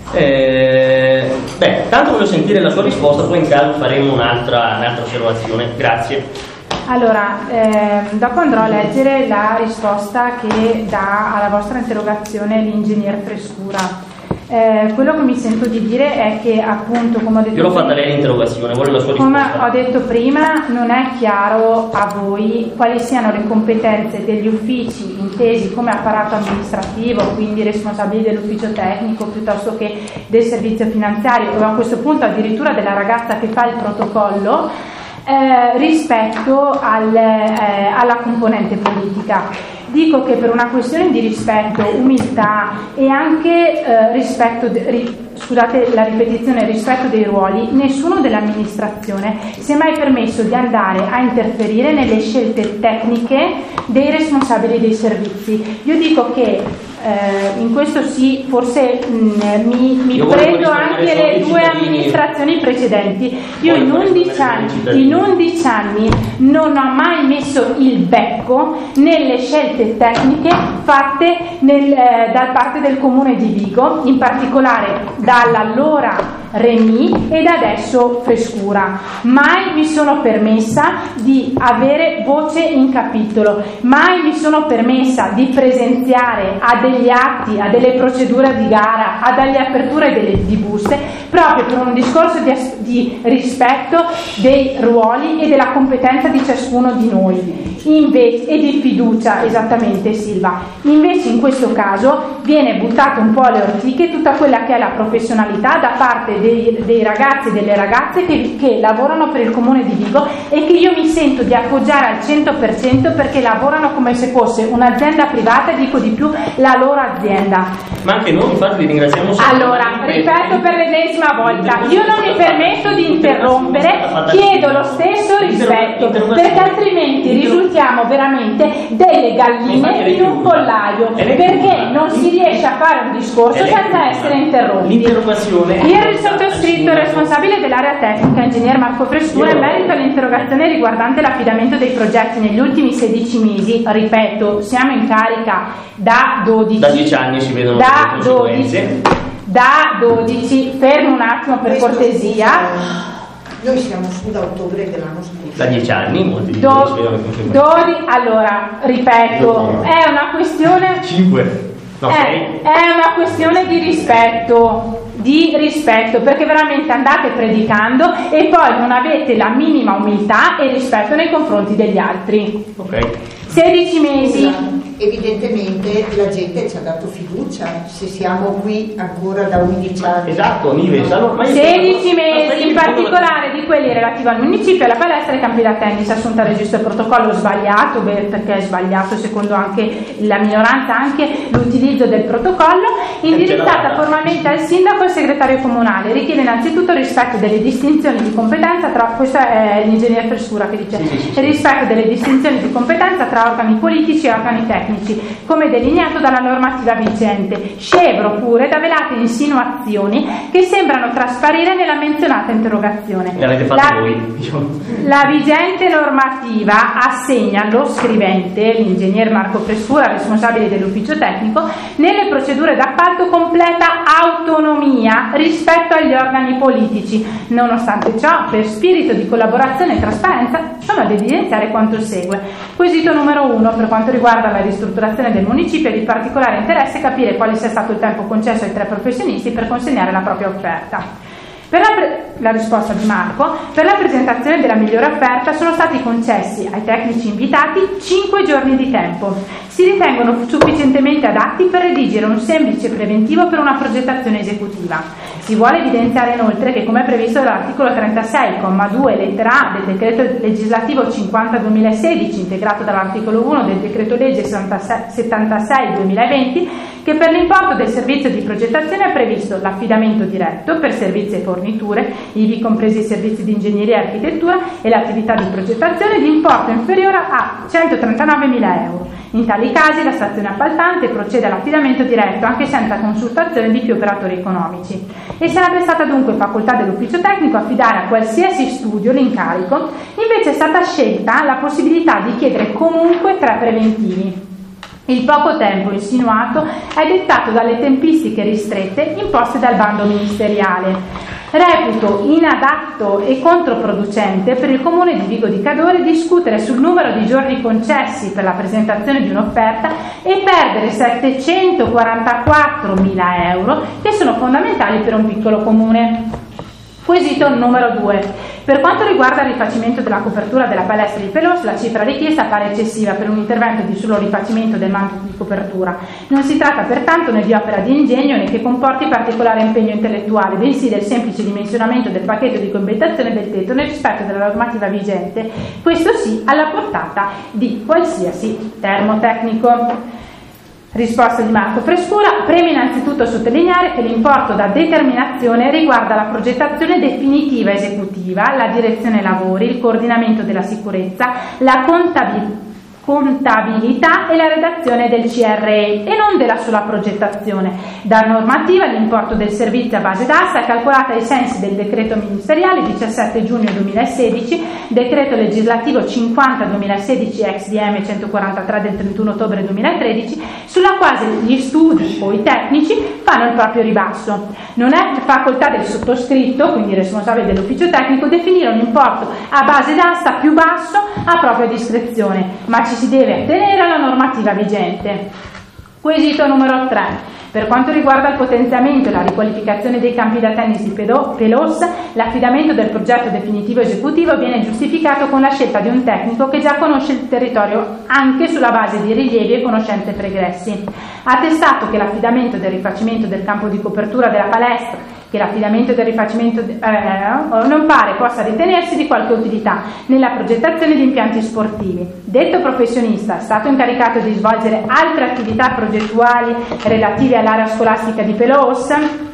Eh, beh, tanto voglio sentire la sua risposta, poi in caso faremo un'altra, un'altra osservazione. Grazie. Allora, ehm, dopo andrò a leggere la risposta che dà alla vostra interrogazione l'ingegner Frescura. Eh, quello che mi sento di dire è che appunto, come ho detto, io l'ho fatta lei l'interrogazione, vuole la sua risposta. Come ho detto prima, non è chiaro a voi quali siano le competenze degli uffici intesi come apparato amministrativo, quindi responsabili dell'ufficio tecnico piuttosto che del servizio finanziario, o a questo punto addirittura della ragazza che fa il protocollo, eh, rispetto al, eh, alla componente politica. Dico che per una questione di rispetto, umiltà e anche eh, rispetto, de, ri, scusate la ripetizione, rispetto dei ruoli, nessuno dell'amministrazione si è mai permesso di andare a interferire nelle scelte tecniche dei responsabili dei servizi. Io dico che eh, in questo sì, forse mh, mi, mi prendo anche le due amministrazioni precedenti. Io in undici anni, in undici anni non ho mai messo il becco nelle scelte tecniche fatte nel, eh, da parte del comune di Vigo, in particolare dall'allora Remi ed adesso Frescura. Mai mi sono permessa di avere voce in capitolo, mai mi sono permessa di presenziare a degli atti, a delle procedure di gara, a delle aperture delle, di buste, proprio per un discorso di, di rispetto dei ruoli e della competenza di ciascuno di noi. Invece, e di fiducia, esattamente Silva. Invece in questo caso viene buttato un po' alle ortiche tutta quella che è la professionalità da parte dei, dei ragazzi e delle ragazze che, che lavorano per il comune di Vigo e che io mi sento di appoggiare al cento per cento perché lavorano come se fosse un'azienda privata e dico di più la loro azienda. Ma anche noi infatti vi ringraziamo sempre. Allora, ripeto per l'ennesima volta, io non mi permetto di interrompere, chiedo lo stesso rispetto perché altrimenti risultiamo veramente delle galline in un pollaio, perché non si riesce a fare un discorso senza essere interrotti. Il sottoscritto responsabile dell'area tecnica, ingegner Marco Frescura, in merito all'interrogazione riguardante l'affidamento dei progetti negli ultimi sedici mesi, ripeto, siamo in carica da dodici, da dieci anni si vedono da dodici, da dodici, fermo un attimo per cortesia. Noi siamo su da ottobre dell'anno scorso. Da dieci anni, molti di Do, voi dodi, allora, ripeto, è una questione. cinque. No, è, è una questione di rispetto, di rispetto, perché veramente andate predicando e poi non avete la minima umiltà e rispetto nei confronti degli altri. Ok. sedici mesi. Evidentemente la gente ci ha dato fiducia, se siamo qui ancora da undici anni. Esatto, Nives. Allora, sedici mesi, in particolare di quelli relativi al municipio, alla palestra e ai campi da tennis, assunta a registro il protocollo sbagliato, perché è sbagliato secondo anche la minoranza anche l'utilizzo del protocollo, indirizzata formalmente al sindaco e al segretario comunale. Richiede innanzitutto il rispetto delle distinzioni di competenza tra, questo è l'ingegner Frescura che dice, sì, sì, sì, il rispetto delle distinzioni di competenza tra organi politici e organi tecnici, tecnici, come delineato dalla normativa vigente, scevro pure da velate insinuazioni che sembrano trasparire nella menzionata interrogazione. L'avete fatto la, voi. la vigente normativa assegna allo scrivente, l'ingegner Marco Frescura, responsabile dell'ufficio tecnico, nelle procedure d'appalto completa autonomia rispetto agli organi politici. Nonostante ciò, per spirito di collaborazione e trasparenza, sono ad evidenziare quanto segue. Quesito numero uno, per quanto riguarda la ristrutturazione del municipio, è di particolare interesse capire quale sia stato il tempo concesso ai tre professionisti per consegnare la propria offerta. Per la, pre- la risposta di Marco: per la presentazione della migliore offerta sono stati concessi ai tecnici invitati cinque giorni di tempo. Si ritengono sufficientemente adatti per redigere un semplice preventivo per una progettazione esecutiva. Si vuole evidenziare inoltre che, come previsto dall'articolo trentasei, comma due, lettera A del decreto legislativo cinquanta duemilasedici, integrato dall'articolo uno del decreto legge settantasei duemilaventi, che per l'importo del servizio di progettazione è previsto l'affidamento diretto per servizi e forniture, ivi compresi i servizi di ingegneria e architettura, e l'attività di progettazione di importo inferiore a centotrentanovemila euro. In tali casi la stazione appaltante procede all'affidamento diretto anche senza consultazione di più operatori economici, e sarebbe stata dunque facoltà dell'ufficio tecnico affidare a qualsiasi studio l'incarico. Invece è stata scelta la possibilità di chiedere comunque tre preventivi. Il poco tempo insinuato è dettato dalle tempistiche ristrette imposte dal bando ministeriale. Reputo inadatto e controproducente per il Comune di Vigo di Cadore discutere sul numero di giorni concessi per la presentazione di un'offerta e perdere settecentoquarantaquattromila euro, che sono fondamentali per un piccolo comune. Quesito numero due. Per quanto riguarda il rifacimento della copertura della palestra di Pelos, la cifra richiesta appare eccessiva per un intervento di solo rifacimento del manto di copertura. Non si tratta pertanto né di opera di ingegno né che comporti particolare impegno intellettuale, bensì del semplice dimensionamento del pacchetto di coibentazione del tetto nel rispetto della normativa vigente, questo sì alla portata di qualsiasi termotecnico. Risposta di Marco Frescura: preme innanzitutto sottolineare che l'importo da determinazione riguarda la progettazione definitiva esecutiva, la direzione lavori, il coordinamento della sicurezza, la contabilità contabilità e la redazione del C R E e non della sola progettazione. Da normativa l'importo del servizio a base d'asta è calcolato ai sensi del decreto ministeriale diciassette giugno duemilasedici, decreto legislativo cinquanta duemilasedici ex D M centoquarantatré del trentuno ottobre duemilatredici, sulla quale gli studi o i tecnici fanno il proprio ribasso. Non è facoltà del sottoscritto, quindi responsabile dell'ufficio tecnico, definire un importo a base d'asta più basso a propria discrezione, ma ci si deve attenere alla normativa vigente. Quesito numero tre. Per quanto riguarda il potenziamento e la riqualificazione dei campi da tennis di Pelos, l'affidamento del progetto definitivo esecutivo viene giustificato con la scelta di un tecnico che già conosce il territorio anche sulla base di rilievi e conoscenze pregressi. Attestato che l'affidamento del rifacimento del campo di copertura della palestra che l'affidamento del rifacimento eh, non pare possa ritenersi di qualche utilità nella progettazione di impianti sportivi. Detto professionista è stato incaricato di svolgere altre attività progettuali relative all'area scolastica di Pelos.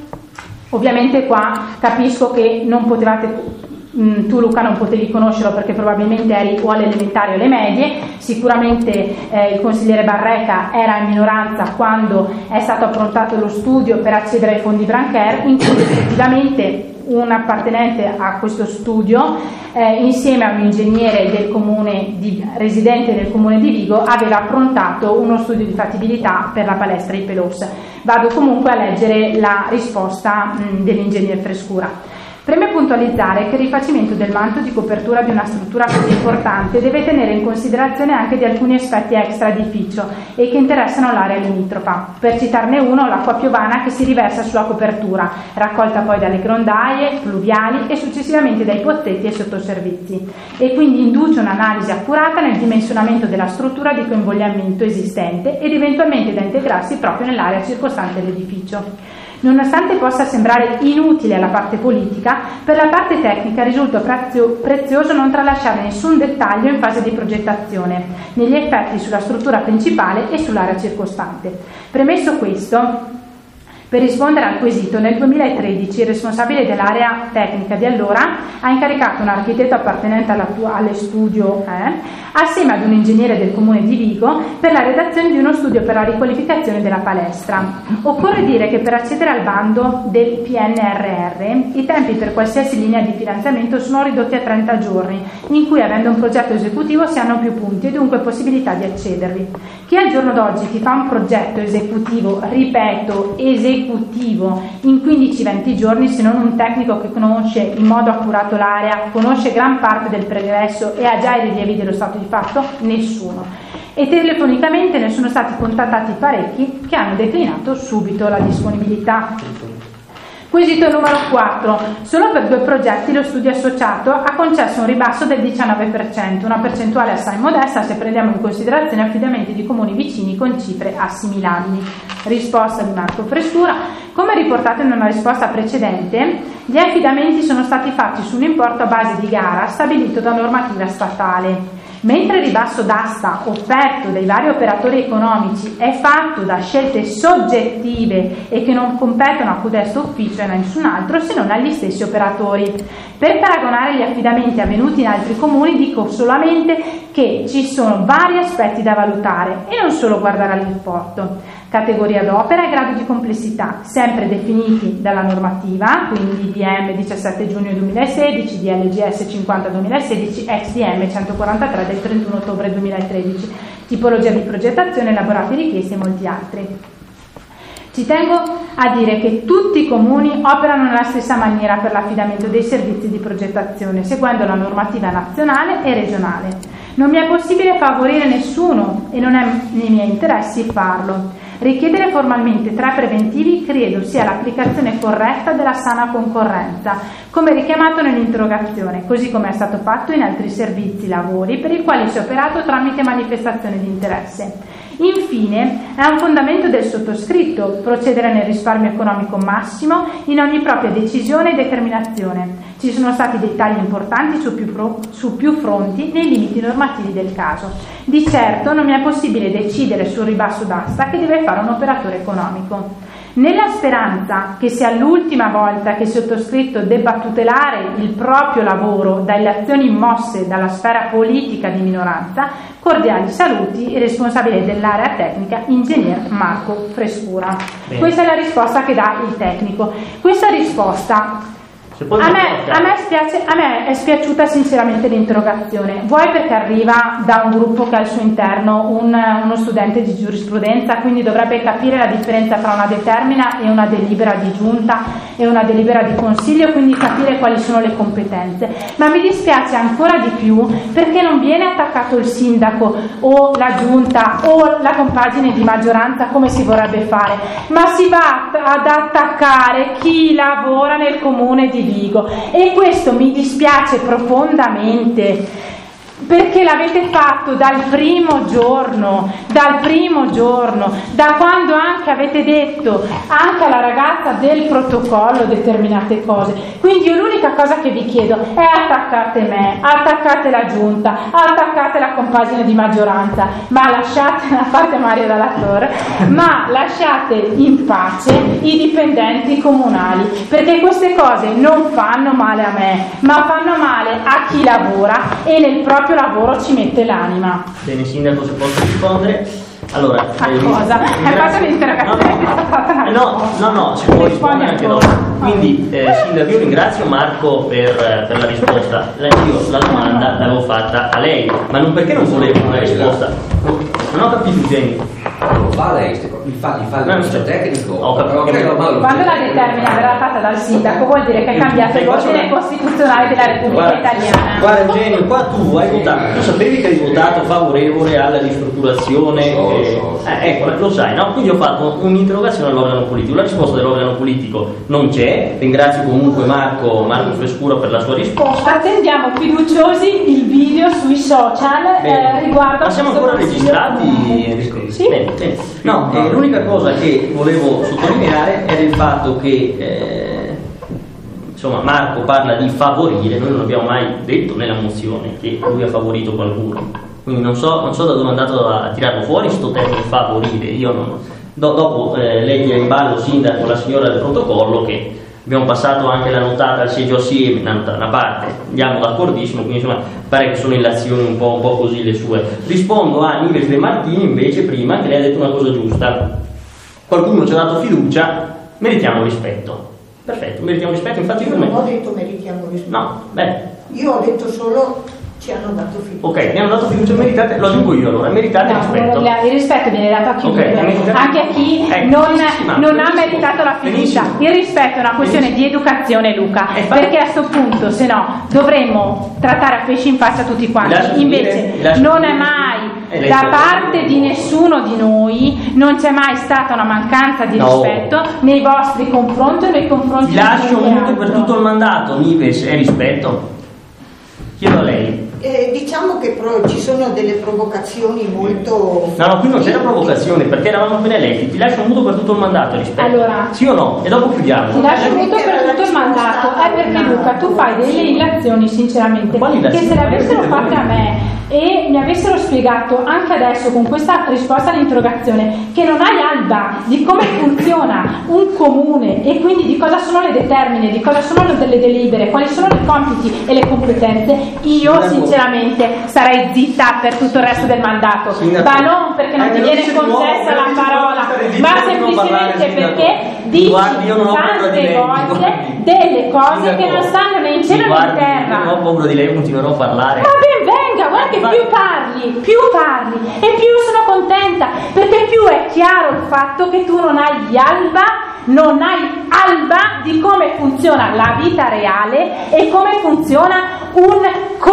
Ovviamente qua capisco che non potevate, tu Luca non potevi conoscerlo perché probabilmente eri o alle elementari o alle medie, sicuramente eh, il consigliere Barreca era in minoranza quando è stato approntato lo studio per accedere ai fondi Brancher, in cui effettivamente un appartenente a questo studio eh, insieme a un ingegnere del comune di, residente del comune di Vigo aveva approntato uno studio di fattibilità per la palestra di Pelos. Vado comunque a leggere la risposta mh, dell'ingegner Frescura. Preme puntualizzare che il rifacimento del manto di copertura di una struttura così importante deve tenere in considerazione anche di alcuni aspetti extra edificio e che interessano l'area limitrofa. Per citarne uno, l'acqua piovana che si riversa sulla copertura, raccolta poi dalle grondaie, fluviali e successivamente dai pozzetti e sottoservizi, e quindi induce un'analisi accurata nel dimensionamento della struttura di coinvolgimento esistente ed eventualmente da integrarsi proprio nell'area circostante l'edificio. Nonostante possa sembrare inutile alla parte politica, per la parte tecnica risulta prezio, prezioso non tralasciare nessun dettaglio in fase di progettazione, negli effetti sulla struttura principale e sull'area circostante. Premesso questo, Per rispondere al quesito, nel duemilatredici il responsabile dell'area tecnica di allora ha incaricato un architetto appartenente all'attuale studio eh, assieme ad un ingegnere del comune di Vigo per la redazione di uno studio per la riqualificazione della palestra. Occorre dire che per accedere al bando del P N R R i tempi per qualsiasi linea di finanziamento sono ridotti a trenta giorni, in cui avendo un progetto esecutivo si hanno più punti e dunque possibilità di accedervi. Chi al giorno d'oggi ti fa un progetto esecutivo, ripeto, esecutivo, in quindici venti giorni, se non un tecnico che conosce in modo accurato l'area, conosce gran parte del pregresso e ha già i rilievi dello stato di fatto? Nessuno. E telefonicamente ne sono stati contattati parecchi che hanno declinato subito la disponibilità. Quesito numero quattro. Solo per due progetti lo studio associato ha concesso un ribasso del diciannove per cento, una percentuale assai modesta se prendiamo in considerazione affidamenti di comuni vicini con cifre assimilabili. Risposta di Marco Frescura. Come riportato in una risposta precedente, gli affidamenti sono stati fatti su un importo a base di gara stabilito da normativa statale. Mentre il ribasso d'asta offerto dai vari operatori economici è fatto da scelte soggettive e che non competono a codesto ufficio e a nessun altro se non agli stessi operatori. Per paragonare gli affidamenti avvenuti in altri comuni dico solamente che ci sono vari aspetti da valutare e non solo guardare all'importo. Categoria d'opera e grado di complessità, sempre definiti dalla normativa, quindi D M diciassette giugno duemilasedici, D L G S cinquanta duemilasedici, ex D M centoquarantatré del trentuno ottobre duemilatredici, tipologia di progettazione, elaborati richieste e molti altri. Ci tengo a dire che tutti i comuni operano nella stessa maniera per l'affidamento dei servizi di progettazione, seguendo la normativa nazionale e regionale. Non mi è possibile favorire nessuno e non è nei miei interessi farlo. Richiedere formalmente tre preventivi credo sia l'applicazione corretta della sana concorrenza, come richiamato nell'interrogazione, così come è stato fatto in altri servizi, lavori per i quali si è operato tramite manifestazione di interesse. Infine, è un fondamento del sottoscritto procedere nel risparmio economico massimo in ogni propria decisione e determinazione. Ci sono stati dei tagli importanti su più, pro, su più fronti nei limiti normativi del caso. Di certo non mi è possibile decidere sul ribasso d'asta che deve fare un operatore economico. Nella speranza che sia l'ultima volta che il sottoscritto debba tutelare il proprio lavoro dalle azioni mosse dalla sfera politica di minoranza, cordiali saluti, il responsabile dell'area tecnica, ingegner Marco Frescura. Bene. Questa è la risposta che dà il tecnico. Questa risposta A me, a, me spiace, a me è spiaciuta sinceramente l'interrogazione, vuoi perché arriva da un gruppo che ha al suo interno un, uno studente di giurisprudenza, quindi dovrebbe capire la differenza tra una determina e una delibera di giunta e una delibera di consiglio, quindi capire quali sono le competenze, ma mi dispiace ancora di più perché non viene attaccato il sindaco o la giunta o la compagine di maggioranza come si vorrebbe fare, ma si va ad attaccare chi lavora nel comune di Vigo, e questo mi dispiace profondamente perché l'avete fatto dal primo giorno, dal primo giorno, da quando anche avete detto anche alla ragazza del protocollo determinate cose. Quindi io l'unica cosa che vi chiedo è attaccate me, attaccate la giunta, attaccate la compagine di maggioranza, ma lasciate, a parte Mario Dalla Torre, ma lasciate in pace i dipendenti comunali, perché queste cose non fanno male a me, ma fanno male a chi lavora e nel proprio lavoro ci mette l'anima. Bene, sindaco, se posso rispondere. Allora, a eh, cosa? È cosa l'interrogazione che sta fatta? No, no, no, si può rispondere anche dopo. Quindi, eh, sindaco, io ringrazio Marco per, per la risposta. Io la domanda l'avevo fatta a lei, ma non perché non volevo una risposta. Non ho capito, Genio. Non fa lei, il fa, il fa il no, tecnico. Ho capito. Quando la determina verrà fatta dal sindaco vuol dire che è cambiato l'ordine costituzionale della Repubblica guarda, Italiana. Guarda Eugenio, qua tu hai votato, tu sapevi che hai votato favorevole alla ristrutturazione, so, eh, so, so. Eh, ecco, lo sai, no? Quindi ho fatto un'interrogazione all'organo politico, la risposta dell'organo politico non c'è, ringrazio comunque Marco, Marco Frescura per la sua risposta. Attendiamo fiduciosi il video sui social eh, riguardo. Ma siamo ancora registrati, Enrico? Sì. Bene, bene. No, eh, l'unica cosa che volevo sottolineare era il fatto che eh, insomma Marco parla di favorire, noi non abbiamo mai detto nella mozione che lui ha favorito qualcuno, quindi non so, non so da dove è andato a tirarlo fuori sto termine favorire, io non, Do- dopo eh, lei tira in ballo sindaco la signora del protocollo, che abbiamo passato anche la notata al seggio assieme, una, una parte, andiamo d'accordissimo, quindi insomma pare che sono illazioni un po', un po' così le sue. Rispondo a Nives De Martini invece prima, che lei ha detto una cosa giusta: qualcuno ci ha dato fiducia, meritiamo rispetto. Perfetto, meritiamo rispetto, infatti Io per non me ho detto meritiamo rispetto. no, beh, Io ho detto solo ci hanno dato fiducia. ok, mi hanno dato fiducia, meritate, lo aggiungo io allora, meritate No, rispetto. il rispetto viene dato a chiunque, Ok, meritate- anche a chi Eh, non, benissimo, non ha benissimo, meritato la fiducia. benissimo. Il rispetto è una questione di educazione, Luca, Eh, fa- perché a questo punto, se no, dovremmo trattare a pesci in faccia tutti Mi lascia quanti. finire, mi Invece lascia non è finire. mai Eh, lei da sta- parte di nessuno di noi, non c'è mai stata una mancanza di No. rispetto nei vostri confronti o nei confronti Ti di lascio chiunque muto per altro. tutto il mandato, Nives, è rispetto? Chiedo a lei. Eh, diciamo che però ci sono delle provocazioni molto... No, no, qui non c'era provocazione, perché eravamo appena eletti. Ti lascio muto per tutto il mandato, rispetto. Allora. Sì o no? E dopo chiudiamo. Ti lascio muto per tutto il mandato, è perché Luca tu fai delle illazioni sinceramente Quali illazioni? che se le avessero fatte a me e mi avessero spiegato anche adesso con questa risposta all'interrogazione che non hai alba di come funziona un comune e quindi di cosa sono le determine, di cosa sono le delle delibere, quali sono i compiti e le competenze, io sinceramente sarei zitta per tutto il resto del mandato, Sindaco. ma non perché non Eh, ti non viene dice di nuovo, concessa non la dice di nuovo parola, stare zitto, ma non semplicemente parlare, perché Sindaco. dici Guardi, io non ho paura di tante lei, volte guardi. delle cose Sindaco, che non stanno né in cielo né in guardi, terra. io non ho paura di lei, continuerò a parlare. Ma ben venga, guarda che Ma- più parli, più parli e più sono contenta, perché più è chiaro il fatto che tu non hai alba, non hai alba di come funziona la vita reale e come funziona un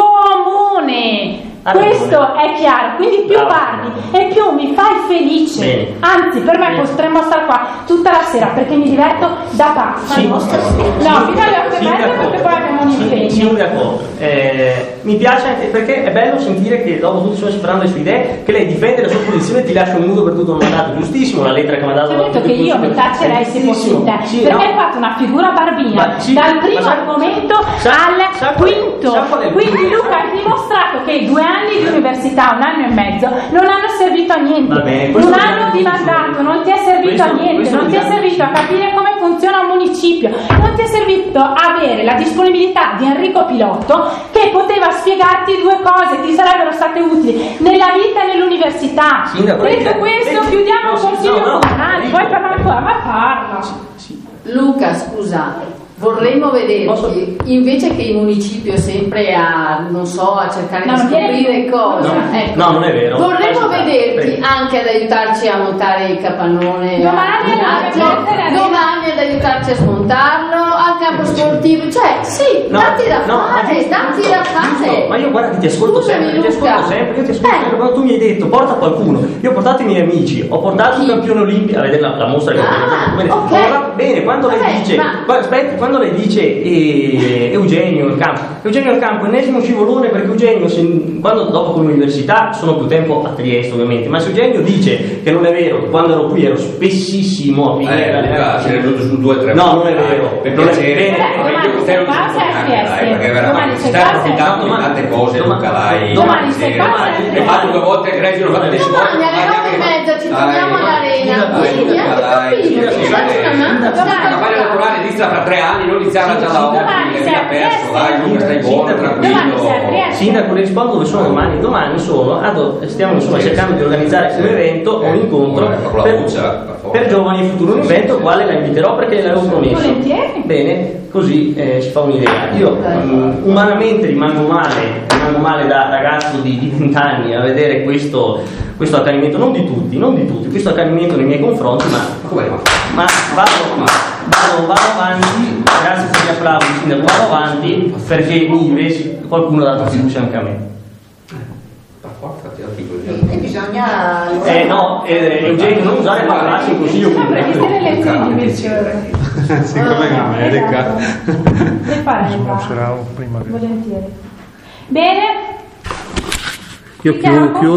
comune. Ha Questo ragione. è chiaro, quindi più Bravo. parli e più mi fai felice. Bene. Anzi, per me Bene. potremmo stare qua tutta la sera perché mi diverto da pazza. Sì. No, fino alle otto e Sì, mezza d'accordo. perché poi abbiamo un Sì, impegno. sì, d'accordo. Eh, mi piace anche perché è bello sentire che dopo tutti sono sperando le sue idee, che lei difende la sua posizione e ti lascia un nudo per tutto il mandato. Giustissimo, la lettera che mi ha dato. Ti ho detto che io mi taccerei se fossi in te, Sì, perché no. hai fatto una figura barbina Ma sì, dal primo ma sa- argomento sa- al sa qual è- quinto. sa qual è il Quindi punto? Luca hai dimostrato che i due anni di università, un anno e mezzo, non hanno servito a niente. Va bene, Un questo anno lo di diamo mandato subito. non ti è servito Questo- a niente, questo non lo ti è diamo servito a subito. capire come funziona un municipio, non ti è servito avere la disponibilità di Enrico Pilotto che poteva spiegarti due cose, ti sarebbero state utili nella vita e nell'università. Sindaco, lei- Detto questo, lei- chiudiamo no, il sì, consiglio no, no, comunale, Enrico. poi parla ancora, ma parla. Luca, scusa, vorremmo vederti Posso- invece che il municipio sempre a, non so, a cercare No, di non viene- scoprire cose. No, ecco. no, non è vero. Vorremmo Vai, vederti prego. anche ad aiutarci a montare il capannone. Domani a- alla a- mettere- domani ad aiutarci a smontarlo, al campo sportivo. Cioè, sì, No, datti da no, fare, giusto, datti giusto, da fare. giusto. Ma io guarda che ti ascolto Scusami, sempre, ti Luca. ascolto sempre, io ti ascolto Eh. sempre. Quando tu mi hai detto porta qualcuno, io ho portato i miei amici, ho portato il campione olimpico a vedere la, la mostra che ho Ah, bene, ok. ho portato- bene, quando lei Vabbè, dice, ma- qua- aspetti, quando lei dice eh, Eugenio il campo, Eugenio il campo, ennesimo scivolone perché Eugenio se- quando dopo con l'università sono più tempo a Trieste ovviamente, ma se Eugenio dice che non è vero, che quando ero qui ero spessissimo a finire Eh, dalle- Luca, ce n'è venuto su due o tre. No, non è vero. Per Non è piacere, bene. eh, Domani io con te sei non qua, ci sei a neanche, dai, Trieste. perché Domani veramente si sei sta qua, sei- approfittando di domani- tante cose, domani- Luca, dai. domani sei qua, Domani- sei a hai fatto due volte il Greggio, l'ho fatto dieci volte. Domani alle nove e mezza ci Dai, troviamo dai, all'arena. dai, Sì, dai, niente, dai, capito, dai, ci dai, dacci una mano. La campagna elettorale inizia fra tre anni, non iniziava già da oggi, Domani che sei mi ha a perso, Trieste. dai, Luca, stai buono, Domani sei a tranquillo. Trieste. Sindaco, le rispondo dove sono domani. Domani sono, ad- stiamo insomma cercando di organizzare un evento, un incontro Eh, con la per, buccia, per forza. per giovani e futuro, un evento al quale la inviterò perché l'avevo promesso. Volentieri. Bene, così eh, ci fa un'idea. Io um, umanamente rimango male, rimango male da ragazzo di di vent'anni a vedere questo, questo accanimento, non di tutti, non di tutti, questo accanimento nei miei confronti, ma, Come va? ma vado, vado, vado avanti, grazie per gli applausi, Sindaco, vado avanti perché Nives, qualcuno ha dato fiducia anche a me. Per forza, ti dico così. E bisogna... allora- Eh no, eh, Eugenio, non usare parolacce in consiglio Previste pubblico. le lezioni di Virgilio. Siccome in America. Le farei, va. Conoscerà prima che... Volentieri. Bene. Io Dichiaro chiudo, chiudo